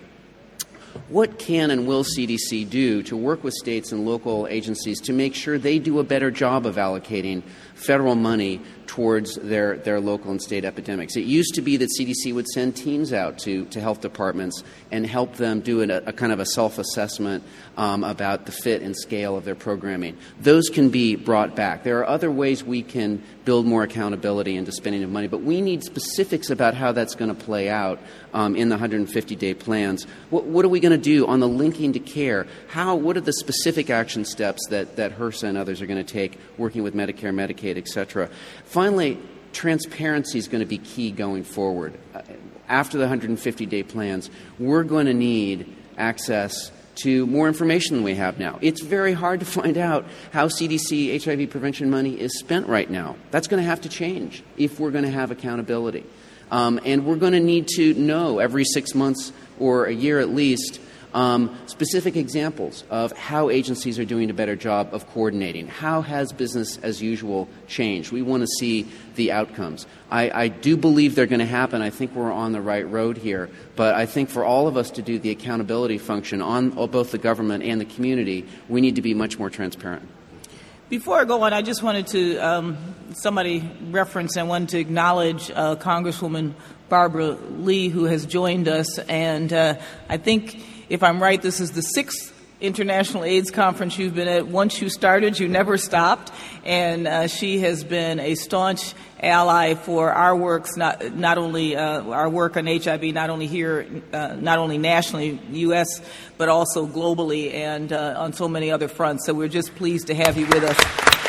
what can and will CDC do to work with states and local agencies to make sure they do a better job of allocating federal money towards their local and state epidemics? It used to be that CDC would send teams out to health departments and help them do a kind of a self-assessment about the fit and scale of their programming. Those can be brought back. There are other ways we can build more accountability into spending of money, but we need specifics about how that's going to play out in the 150-day plans. What are we going to do on the linking to care? What are the specific action steps that HRSA and others are going to take working with Medicare, Medicaid, et cetera? Finally, transparency is going to be key going forward. After the 150-day plans, we're going to need access to more information than we have now. It's very hard to find out how CDC HIV prevention money is spent right now. That's going to have to change if we're going to have accountability. And we're going to need to know every 6 months or a year at least specific examples of how agencies are doing a better job of coordinating. How has business as usual changed? We want to see the outcomes. I do believe they're going to happen. I think we're on the right road here. But I think for all of us to do the accountability function on both the government and the community, we need to be much more transparent.
Before I go on, I just wanted to, somebody reference and wanted to acknowledge Congresswoman Barbara Lee, who has joined us. And I think, if I'm right, this is the 6th International AIDS Conference you've been at. Once you started, you never stopped. And she has been a staunch ally for our works, not only our work on HIV, not only here, not only nationally, U.S., but also globally and on so many other fronts. So we're just pleased to have you with us.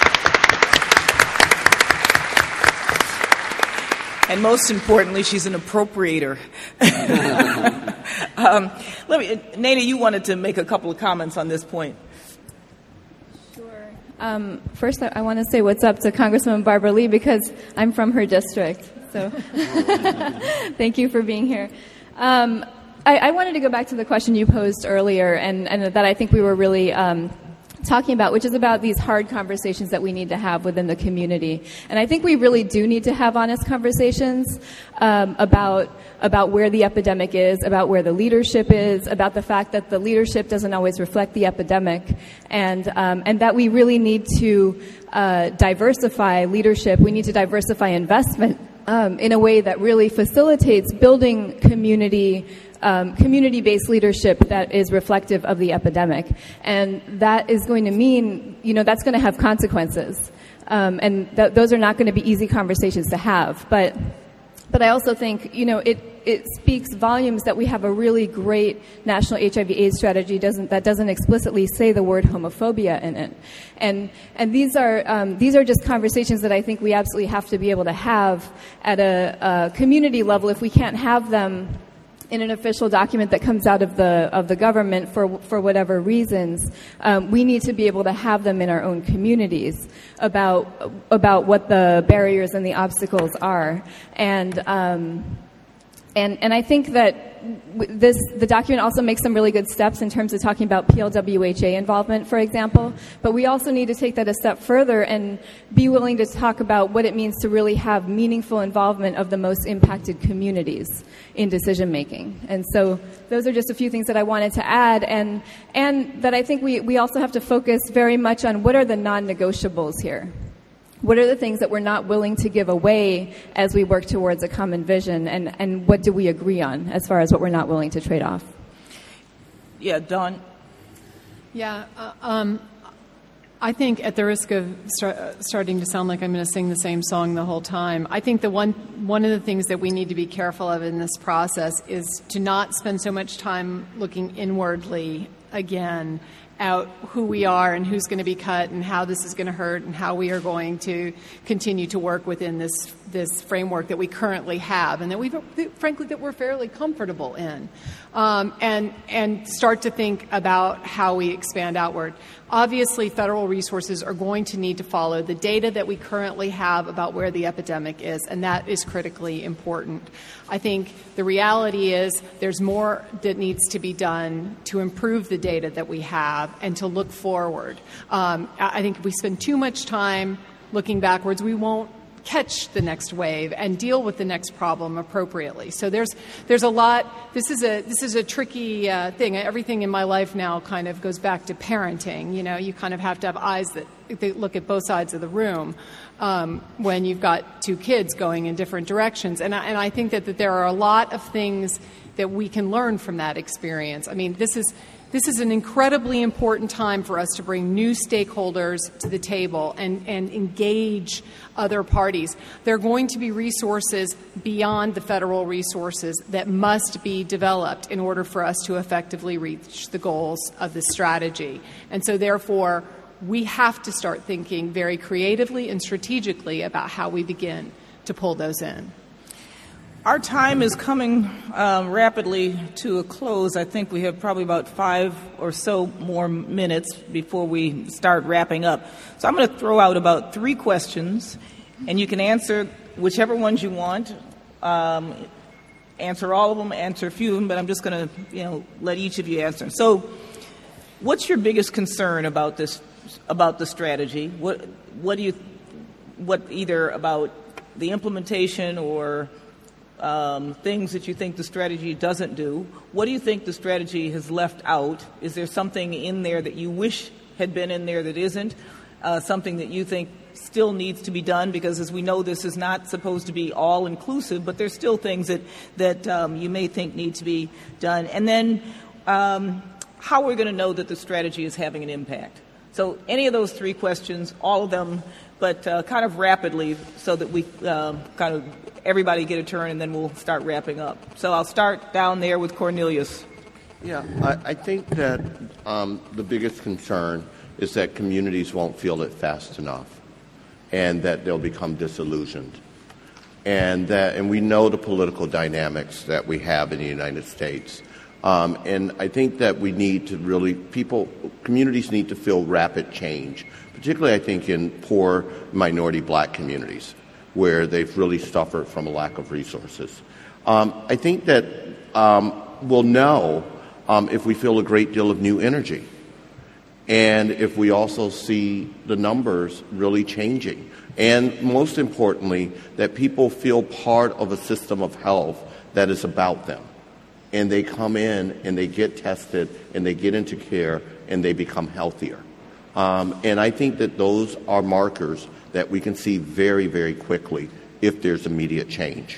And most importantly, she's an appropriator. Nana, you wanted to make a couple of comments on this point.
First, I want to say what's up to Congresswoman Barbara Lee because I'm from her district. So thank you for being here. I wanted to go back to the question you posed earlier and that I think we were really talking about, which is about these hard conversations that we need to have within the community. And I think we really do need to have honest conversations about where the epidemic is, about where the leadership is, about the fact that the leadership doesn't always reflect the epidemic, and that we really need to diversify leadership. We need to diversify investment in a way that really facilitates building community-based leadership that is reflective of the epidemic. And that is going to mean, that's going to have consequences. And those are not going to be easy conversations to have. But I also think, it speaks volumes that we have a really great national HIV/AIDS strategy that doesn't explicitly say the word homophobia in it. And these are just conversations that I think we absolutely have to be able to have at a community level. If we can't have them in an official document that comes out of the government for whatever reasons, we need to be able to have them in our own communities about what the barriers and the obstacles are. And I think that the document also makes some really good steps in terms of talking about PLWHA involvement, for example. But we also need to take that a step further and be willing to talk about what it means to really have meaningful involvement of the most impacted communities in decision making. And so those are just a few things that I wanted to add, and that I think we also have to focus very much on what are the non-negotiables here. What are the things that we're not willing to give away as we work towards a common vision, and what do we agree on as far as what we're not willing to trade off?
Yeah, Dawn?
Yeah, I think at the risk of starting to sound like I'm going to sing the same song the whole time, I think one of the things that we need to be careful of in this process is to not spend so much time looking inwardly again out who we are and who's going to be cut and how this is going to hurt and how we are going to continue to work within this framework that we currently have and that we're fairly comfortable in, and start to think about how we expand outward. Obviously, federal resources are going to need to follow the data that we currently have about where the epidemic is, and that is critically important. I think the reality is there's more that needs to be done to improve the data that we have and to look forward. I think if we spend too much time looking backwards, we won't catch the next wave and deal with the next problem appropriately. So there's a lot. This is a tricky thing. Everything in my life now kind of goes back to parenting. You know, you kind of have to have eyes that look at both sides of the room when you've got two kids going in different directions. And I think that there are a lot of things that we can learn from that experience. I mean, this is an incredibly important time for us to bring new stakeholders to the table and engage other parties. There are going to be resources beyond the federal resources that must be developed in order for us to effectively reach the goals of the strategy. And so therefore, we have to start thinking very creatively and strategically about how we begin to pull those in.
Our time is coming rapidly to a close. I think we have probably about 5 or so more minutes before we start wrapping up. So I'm going to throw out about 3 questions, and you can answer whichever ones you want. Answer all of them, answer a few of them, but I'm just going to, let each of you answer. So, what's your biggest concern about this, about the strategy? What either about the implementation or things that you think the strategy doesn't do? What do you think the strategy has left out? Is there something in there that you wish had been in there that isn't? Something that you think still needs to be done? Because as we know, this is not supposed to be all-inclusive, but there's still things that you may think need to be done. And then how are we going to know that the strategy is having an impact? So any of those 3 questions, all of them, but kind of rapidly so that we kind of everybody get a turn, and then we'll start wrapping up. So I'll start down there with Cornelius.
Yeah, I think that the biggest concern is that communities won't feel it fast enough and that they'll become disillusioned. And we know the political dynamics that we have in the United States. And I think that we need to communities need to feel rapid change, particularly I think in poor minority black communities, where they've really suffered from a lack of resources. I think that we'll know if we feel a great deal of new energy, and if we also see the numbers really changing. And most importantly, that people feel part of a system of health that is about them. And they come in and they get tested and they get into care and they become healthier. And I think that those are markers that we can see very, very quickly if there's immediate change.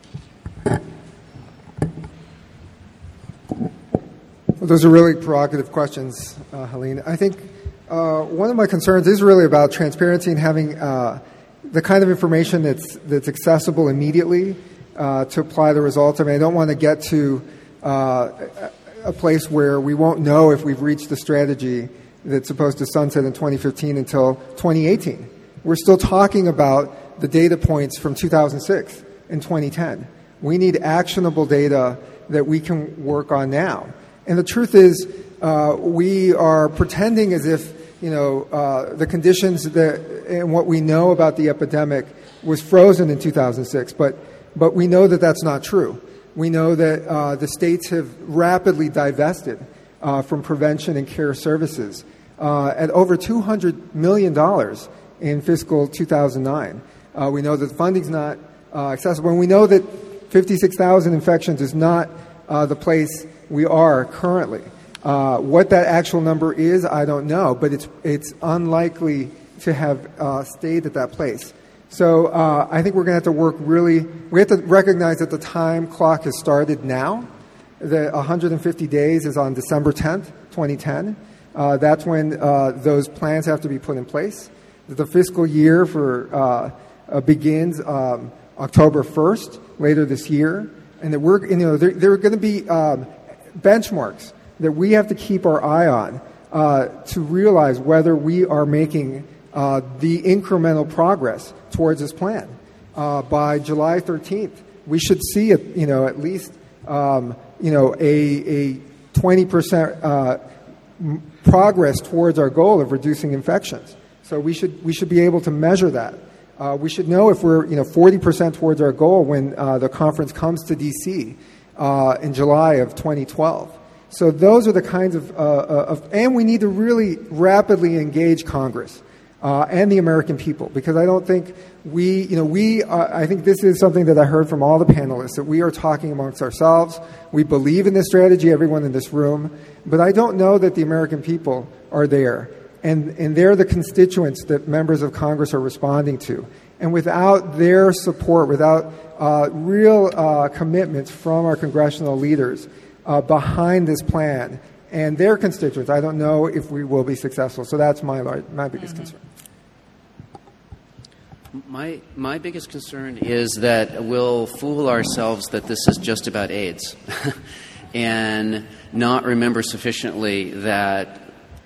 Well, those are really provocative questions, Helene. I think one of my concerns is really about transparency and having the kind of information that's accessible immediately to apply the results. I mean, I don't want to get to a place where we won't know if we've reached the strategy that's supposed to sunset in 2015 until 2018. We're still talking about the data points from 2006 and 2010. We need actionable data that we can work on now. And the truth is, we are pretending as if, the conditions and what we know about the epidemic was frozen in 2006. But we know that that's not true. We know that the states have rapidly divested from prevention and care services at over $200 million in fiscal 2009. We know that the funding's not accessible, and we know that 56,000 infections is not the place we are currently. What that actual number is, I don't know, but it's unlikely to have stayed at that place. So I think we're going to have to work really. We have to recognize that the time clock has started now. The 150 days is on December 10th, 2010. That's when those plans have to be put in place. The fiscal year for begins October 1st, later this year, and that there are going to be benchmarks that we have to keep our eye on to realize whether we are making the incremental progress towards this plan. By July 13th, we should see at least a 20% progress towards our goal of reducing infections. So we should be able to measure that. We should know if we're 40% towards our goal when the conference comes to D.C. In July of 2012. So those are the kinds and we need to really rapidly engage Congress and the American people, because I don't think I think this is something that I heard from all the panelists, that we are talking amongst ourselves. We believe in this strategy, everyone in this room, but I don't know that the American people are there. And they're the constituents that members of Congress are responding to. And without their support, without real commitments from our congressional leaders behind this plan and their constituents, I don't know if we will be successful. So that's my biggest concern.
My biggest concern is that we'll fool ourselves that this is just about AIDS and not remember sufficiently that,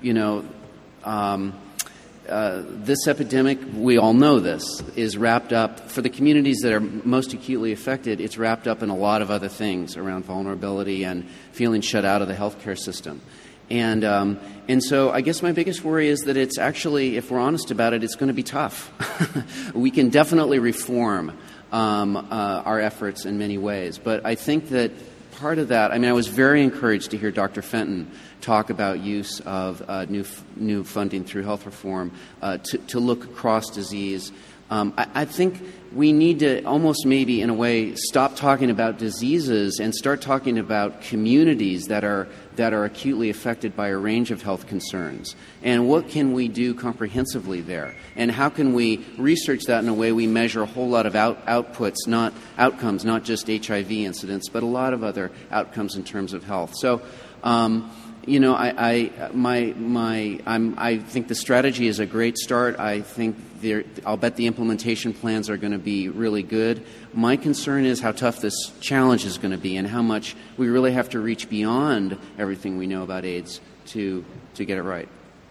this epidemic, we all know this, is wrapped up, for the communities that are most acutely affected, it's wrapped up in a lot of other things around vulnerability and feeling shut out of the healthcare system. And so I guess my biggest worry is that it's actually, if we're honest about it, it's going to be tough. We can definitely reform our efforts in many ways. But I think that part of that, I was very encouraged to hear Dr. Fenton talk about use of new funding through health reform to look across disease. I think we need to almost maybe in a way stop talking about diseases and start talking about communities that are acutely affected by a range of health concerns. And what can we do comprehensively there? And how can we research that in a way we measure a whole lot of outputs, not outcomes, not just HIV incidents, but a lot of other outcomes in terms of health. So, I think the strategy is a great start. I think I'll bet the implementation plans are going to be really good. My concern is how tough this challenge is going to be and how much we really have to reach beyond everything we know about AIDS to get it right.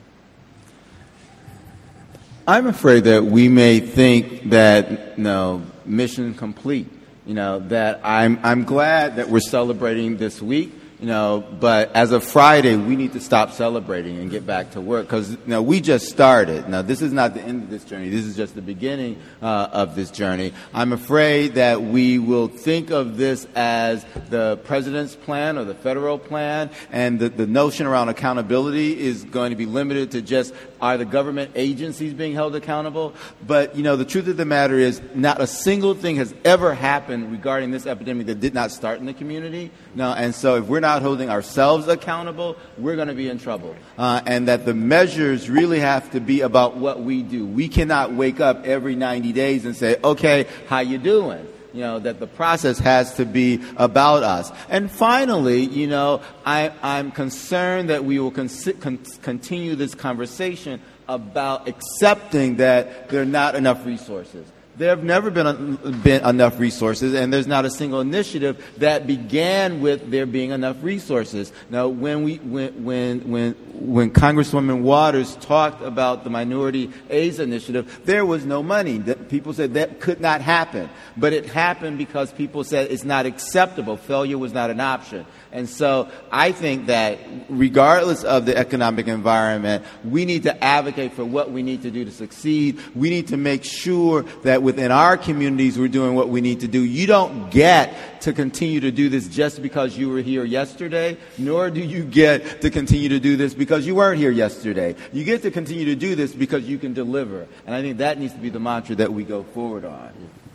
I'm afraid that we may think that mission complete. That I'm glad that we're celebrating this week. But as of Friday, we need to stop celebrating and get back to work, because we just started. Now, this is not the end of this journey. This is just the beginning of this journey. I'm afraid that we will think of this as the president's plan or the federal plan, and the notion around accountability is going to be limited to just are the government agencies being held accountable. But, the truth of the matter is not a single thing has ever happened regarding this epidemic that did not start in the community. And so if we're not holding ourselves accountable, we're going to be in trouble. And that the measures really have to be about what we do. We cannot wake up every 90 days and say, okay, how you doing? That the process has to be about us. And finally, I'm concerned that we will continue this conversation about accepting that there are not enough resources. There have never been enough resources, and there's not a single initiative that began with there being enough resources. Now, when Congresswoman Waters talked about the Minority AIDS Initiative, there was no money. People said that could not happen. But it happened because people said it's not acceptable. Failure was not an option. And so I think that regardless of the economic environment, we need to advocate for what we need to do to succeed. We need to make sure that that within our communities we're doing what we need to do. You don't get to continue to do this just because you were here yesterday, nor do you get to continue to do this because you weren't here yesterday. You get to continue to do this because you can deliver. And I think that needs to be the mantra that we go forward on.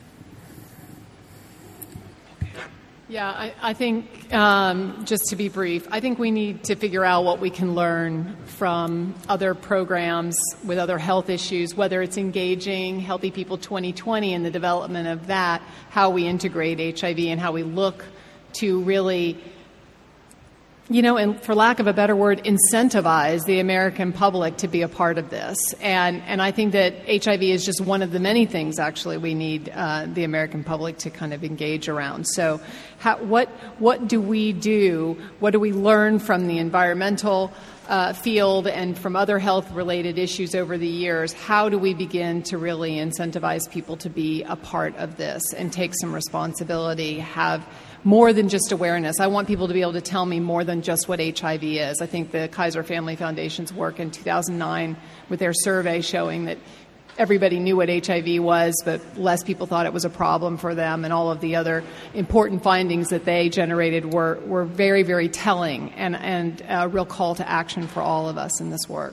Yeah, I think, just to be brief, I think we need to figure out what we can learn from other programs with other health issues, whether it's engaging Healthy People 2020 and the development of that, how we integrate HIV and how we look to really, and for lack of a better word, incentivize the American public to be a part of this. And I think that HIV is just one of the many things, actually, we need the American public to kind of engage around. So what do we do? What do we learn from the environmental field and from other health-related issues over the years? How do we begin to really incentivize people to be a part of this and take some responsibility, have more than just awareness? I want people to be able to tell me more than just what HIV is. I think the Kaiser Family Foundation's work in 2009 with their survey showing that everybody knew what HIV was, but less people thought it was a problem for them, and all of the other important findings that they generated were very, very telling and a real call to action for all of us in this work.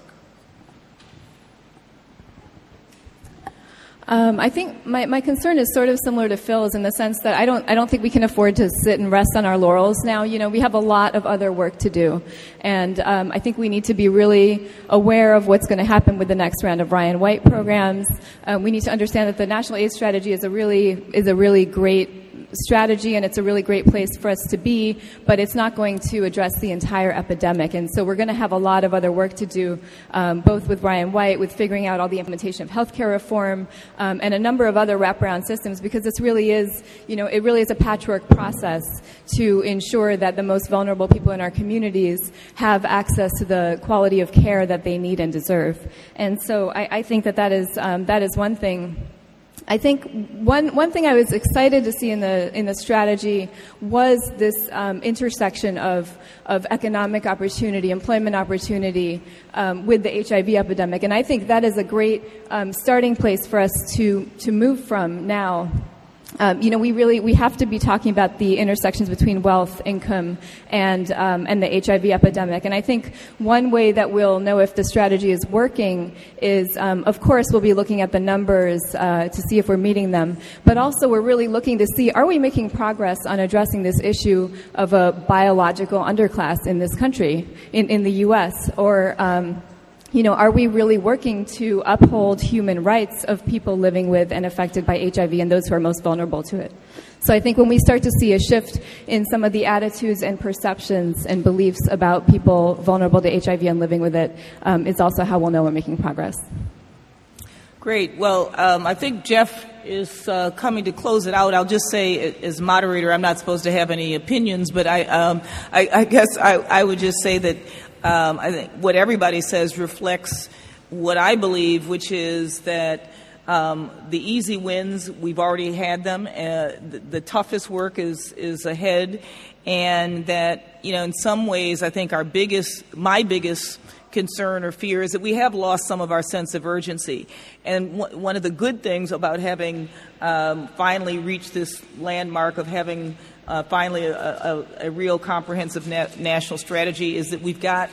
I think my concern is sort of similar to Phil's in the sense that I don't think we can afford to sit and rest on our laurels now. We have a lot of other work to do, and I think we need to be really aware of what's going to happen with the next round of Ryan White programs. We need to understand that the National AIDS Strategy is a really great strategy, and it's a really great place for us to be, but it's not going to address the entire epidemic. And so we're going to have a lot of other work to do, both with Ryan White, with figuring out all the implementation of healthcare reform, and a number of other wraparound systems, because this really is, it really is a patchwork process to ensure that the most vulnerable people in our communities have access to the quality of care that they need and deserve. And so I think that is one thing. I think one thing I was excited to see in the strategy was this intersection of economic opportunity, employment opportunity with the HIV epidemic, and I think that is a great starting place for us to move from now. We have to be talking about the intersections between wealth, income, and the HIV epidemic. And I think one way that we'll know if the strategy is working is, of course, we'll be looking at the numbers to see if we're meeting them. But also, we're really looking to see, are we making progress on addressing this issue of a biological underclass in this country, in the U.S., or are we really working to uphold human rights of people living with and affected by HIV and those who are most vulnerable to it? So I think when we start to see a shift in some of the attitudes and perceptions and beliefs about people vulnerable to HIV and living with it, it's also how we'll know we're making progress.
Great. Well, I think Jeff is coming to close it out. I'll just say, as moderator, I'm not supposed to have any opinions, but I guess I would just say that I think what everybody says reflects what I believe, which is that the easy wins, we've already had them. The toughest work is ahead, and that in some ways, I think my biggest concern or fear is that we have lost some of our sense of urgency. And one of the good things about having finally reached this landmark of having finally a real comprehensive national strategy is that we've got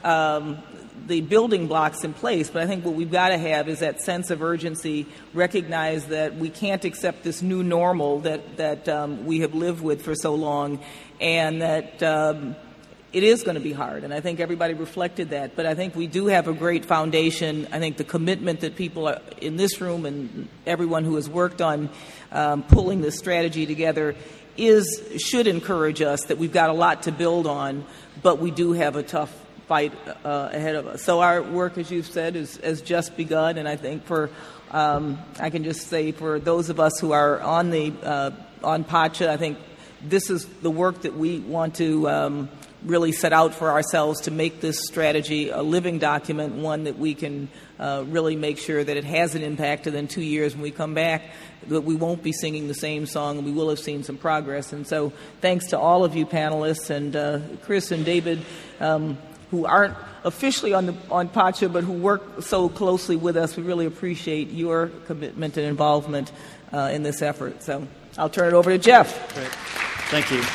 the building blocks in place, but I think what we've got to have is that sense of urgency, recognize that we can't accept this new normal that we have lived with for so long, and that it is going to be hard. And I think everybody reflected that, but I think we do have a great foundation. I think the commitment that people are in this room and everyone who has worked on pulling this strategy together should encourage us that we've got a lot to build on, but we do have a tough fight ahead of us. So our work, as you've said, has just begun, and I think I can just say for those of us who are on PACHA, I think this is the work that we want to really set out for ourselves to make this strategy a living document, one that we can really make sure that it has an impact, and then 2 years when we come back, that we won't be singing the same song and we will have seen some progress. And so thanks to all of you panelists and Chris and David, who aren't officially on PACHA, but who work so closely with us. We really appreciate your commitment and involvement in this effort. So I'll turn it over to Jeff.
Great. Thank you.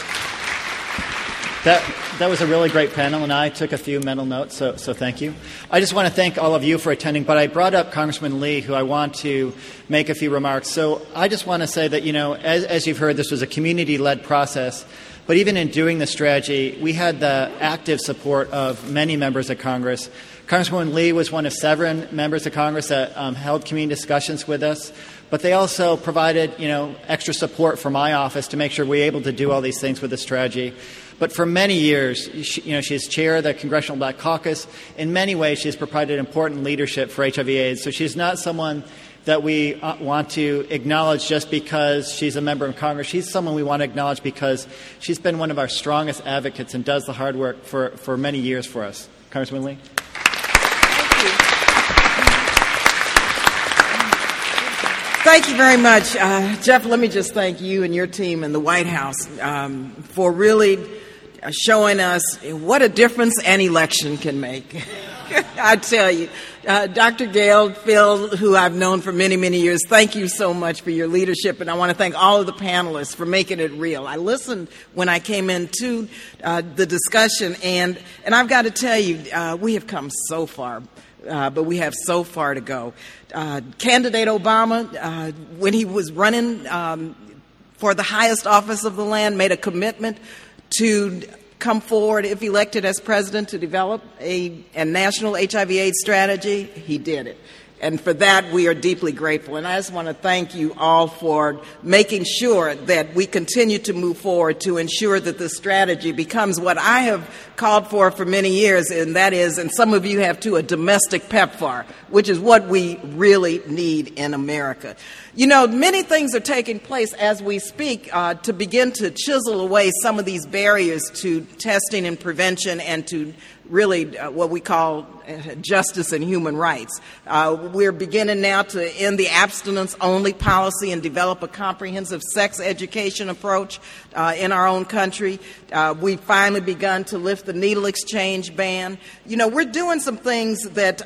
That was a really great panel, and I took a few mental notes, so thank you. I just want to thank all of you for attending, but I brought up Congressman Lee, who I want to make a few remarks. So I just want to say that, as you've heard, this was a community-led process, but even in doing the strategy, we had the active support of many members of Congress. Congresswoman Lee was one of 7 members of Congress that held community discussions with us, but they also provided, extra support for my office to make sure we were able to do all these things with the strategy. But for many years, she's chair of the Congressional Black Caucus. In many ways, she's provided important leadership for HIV/AIDS. So she's not someone that we want to acknowledge just because she's a member of Congress. She's someone we want to acknowledge because she's been one of our strongest advocates and does the hard work for many years for us. Congressman Lee?
Thank you very much. Jeff, let me just thank you and your team and the White House for really showing us what a difference an election can make. I tell you, Dr. Gail, Phil, who I've known for many, many years, thank you so much for your leadership, and I want to thank all of the panelists for making it real. I listened when I came into the discussion, and I've got to tell you, we have come so far. But we have so far to go. Candidate Obama, when he was running for the highest office of the land, made a commitment to come forward, if elected as president, to develop a national HIV/AIDS strategy. He did it. And for that, we are deeply grateful. And I just want to thank you all for making sure that we continue to move forward to ensure that this strategy becomes what I have called for many years, and that is, and some of you have too, a domestic PEPFAR, which is what we really need in America. Many things are taking place as we speak to begin to chisel away some of these barriers to testing and prevention and to really what we call justice and human rights. We're beginning now to end the abstinence-only policy and develop a comprehensive sex education approach in our own country. We've finally begun to lift the needle exchange ban. We're doing some things that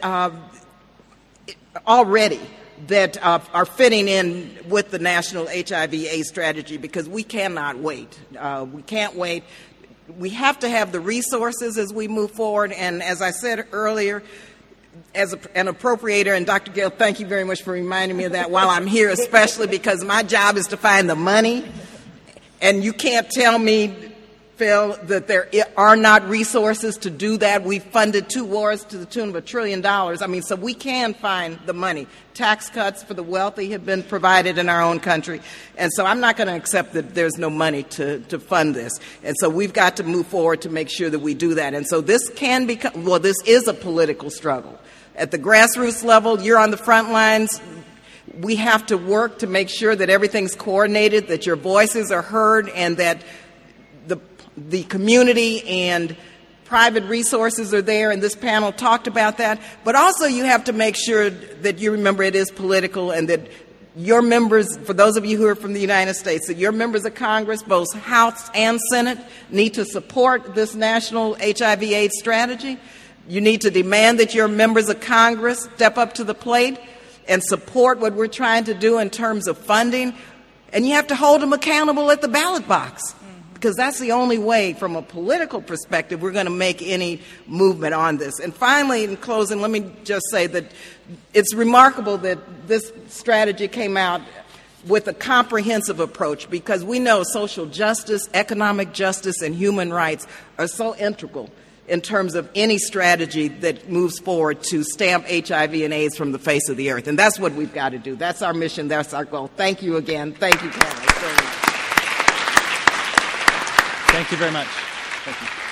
already that are fitting in with the national HIV/AIDS strategy because we cannot wait. We can't wait. We have to have the resources as we move forward, and as I said earlier, as an appropriator, and Dr. Gail, thank you very much for reminding me of that while I'm here, especially because my job is to find the money, and you can't tell me, Phil, that there are not resources to do that. We've funded 2 wars to the tune of $1 trillion. So we can find the money. Tax cuts for the wealthy have been provided in our own country. And so I'm not going to accept that there's no money to fund this. And so we've got to move forward to make sure that we do that. And so this can become, this is a political struggle. At the grassroots level, you're on the front lines. We have to work to make sure that everything's coordinated, that your voices are heard, and that the community and private resources are there, and this panel talked about that. But also you have to make sure that you remember it is political and that your members, for those of you who are from the United States, that your members of Congress, both House and Senate, need to support this national HIV/AIDS strategy. You need to demand that your members of Congress step up to the plate and support what we're trying to do in terms of funding. And you have to hold them accountable at the ballot box, because that's the only way, from a political perspective, we're going to make any movement on this. And finally, in closing, let me just say that it's remarkable that this strategy came out with a comprehensive approach, because we know social justice, economic justice, and human rights are so integral in terms of any strategy that moves forward to stamp HIV and AIDS from the face of the earth. And that's what we've got to do. That's our mission. That's our goal. Thank you again. Thank you, panelists.
Thank you very much. Thank you.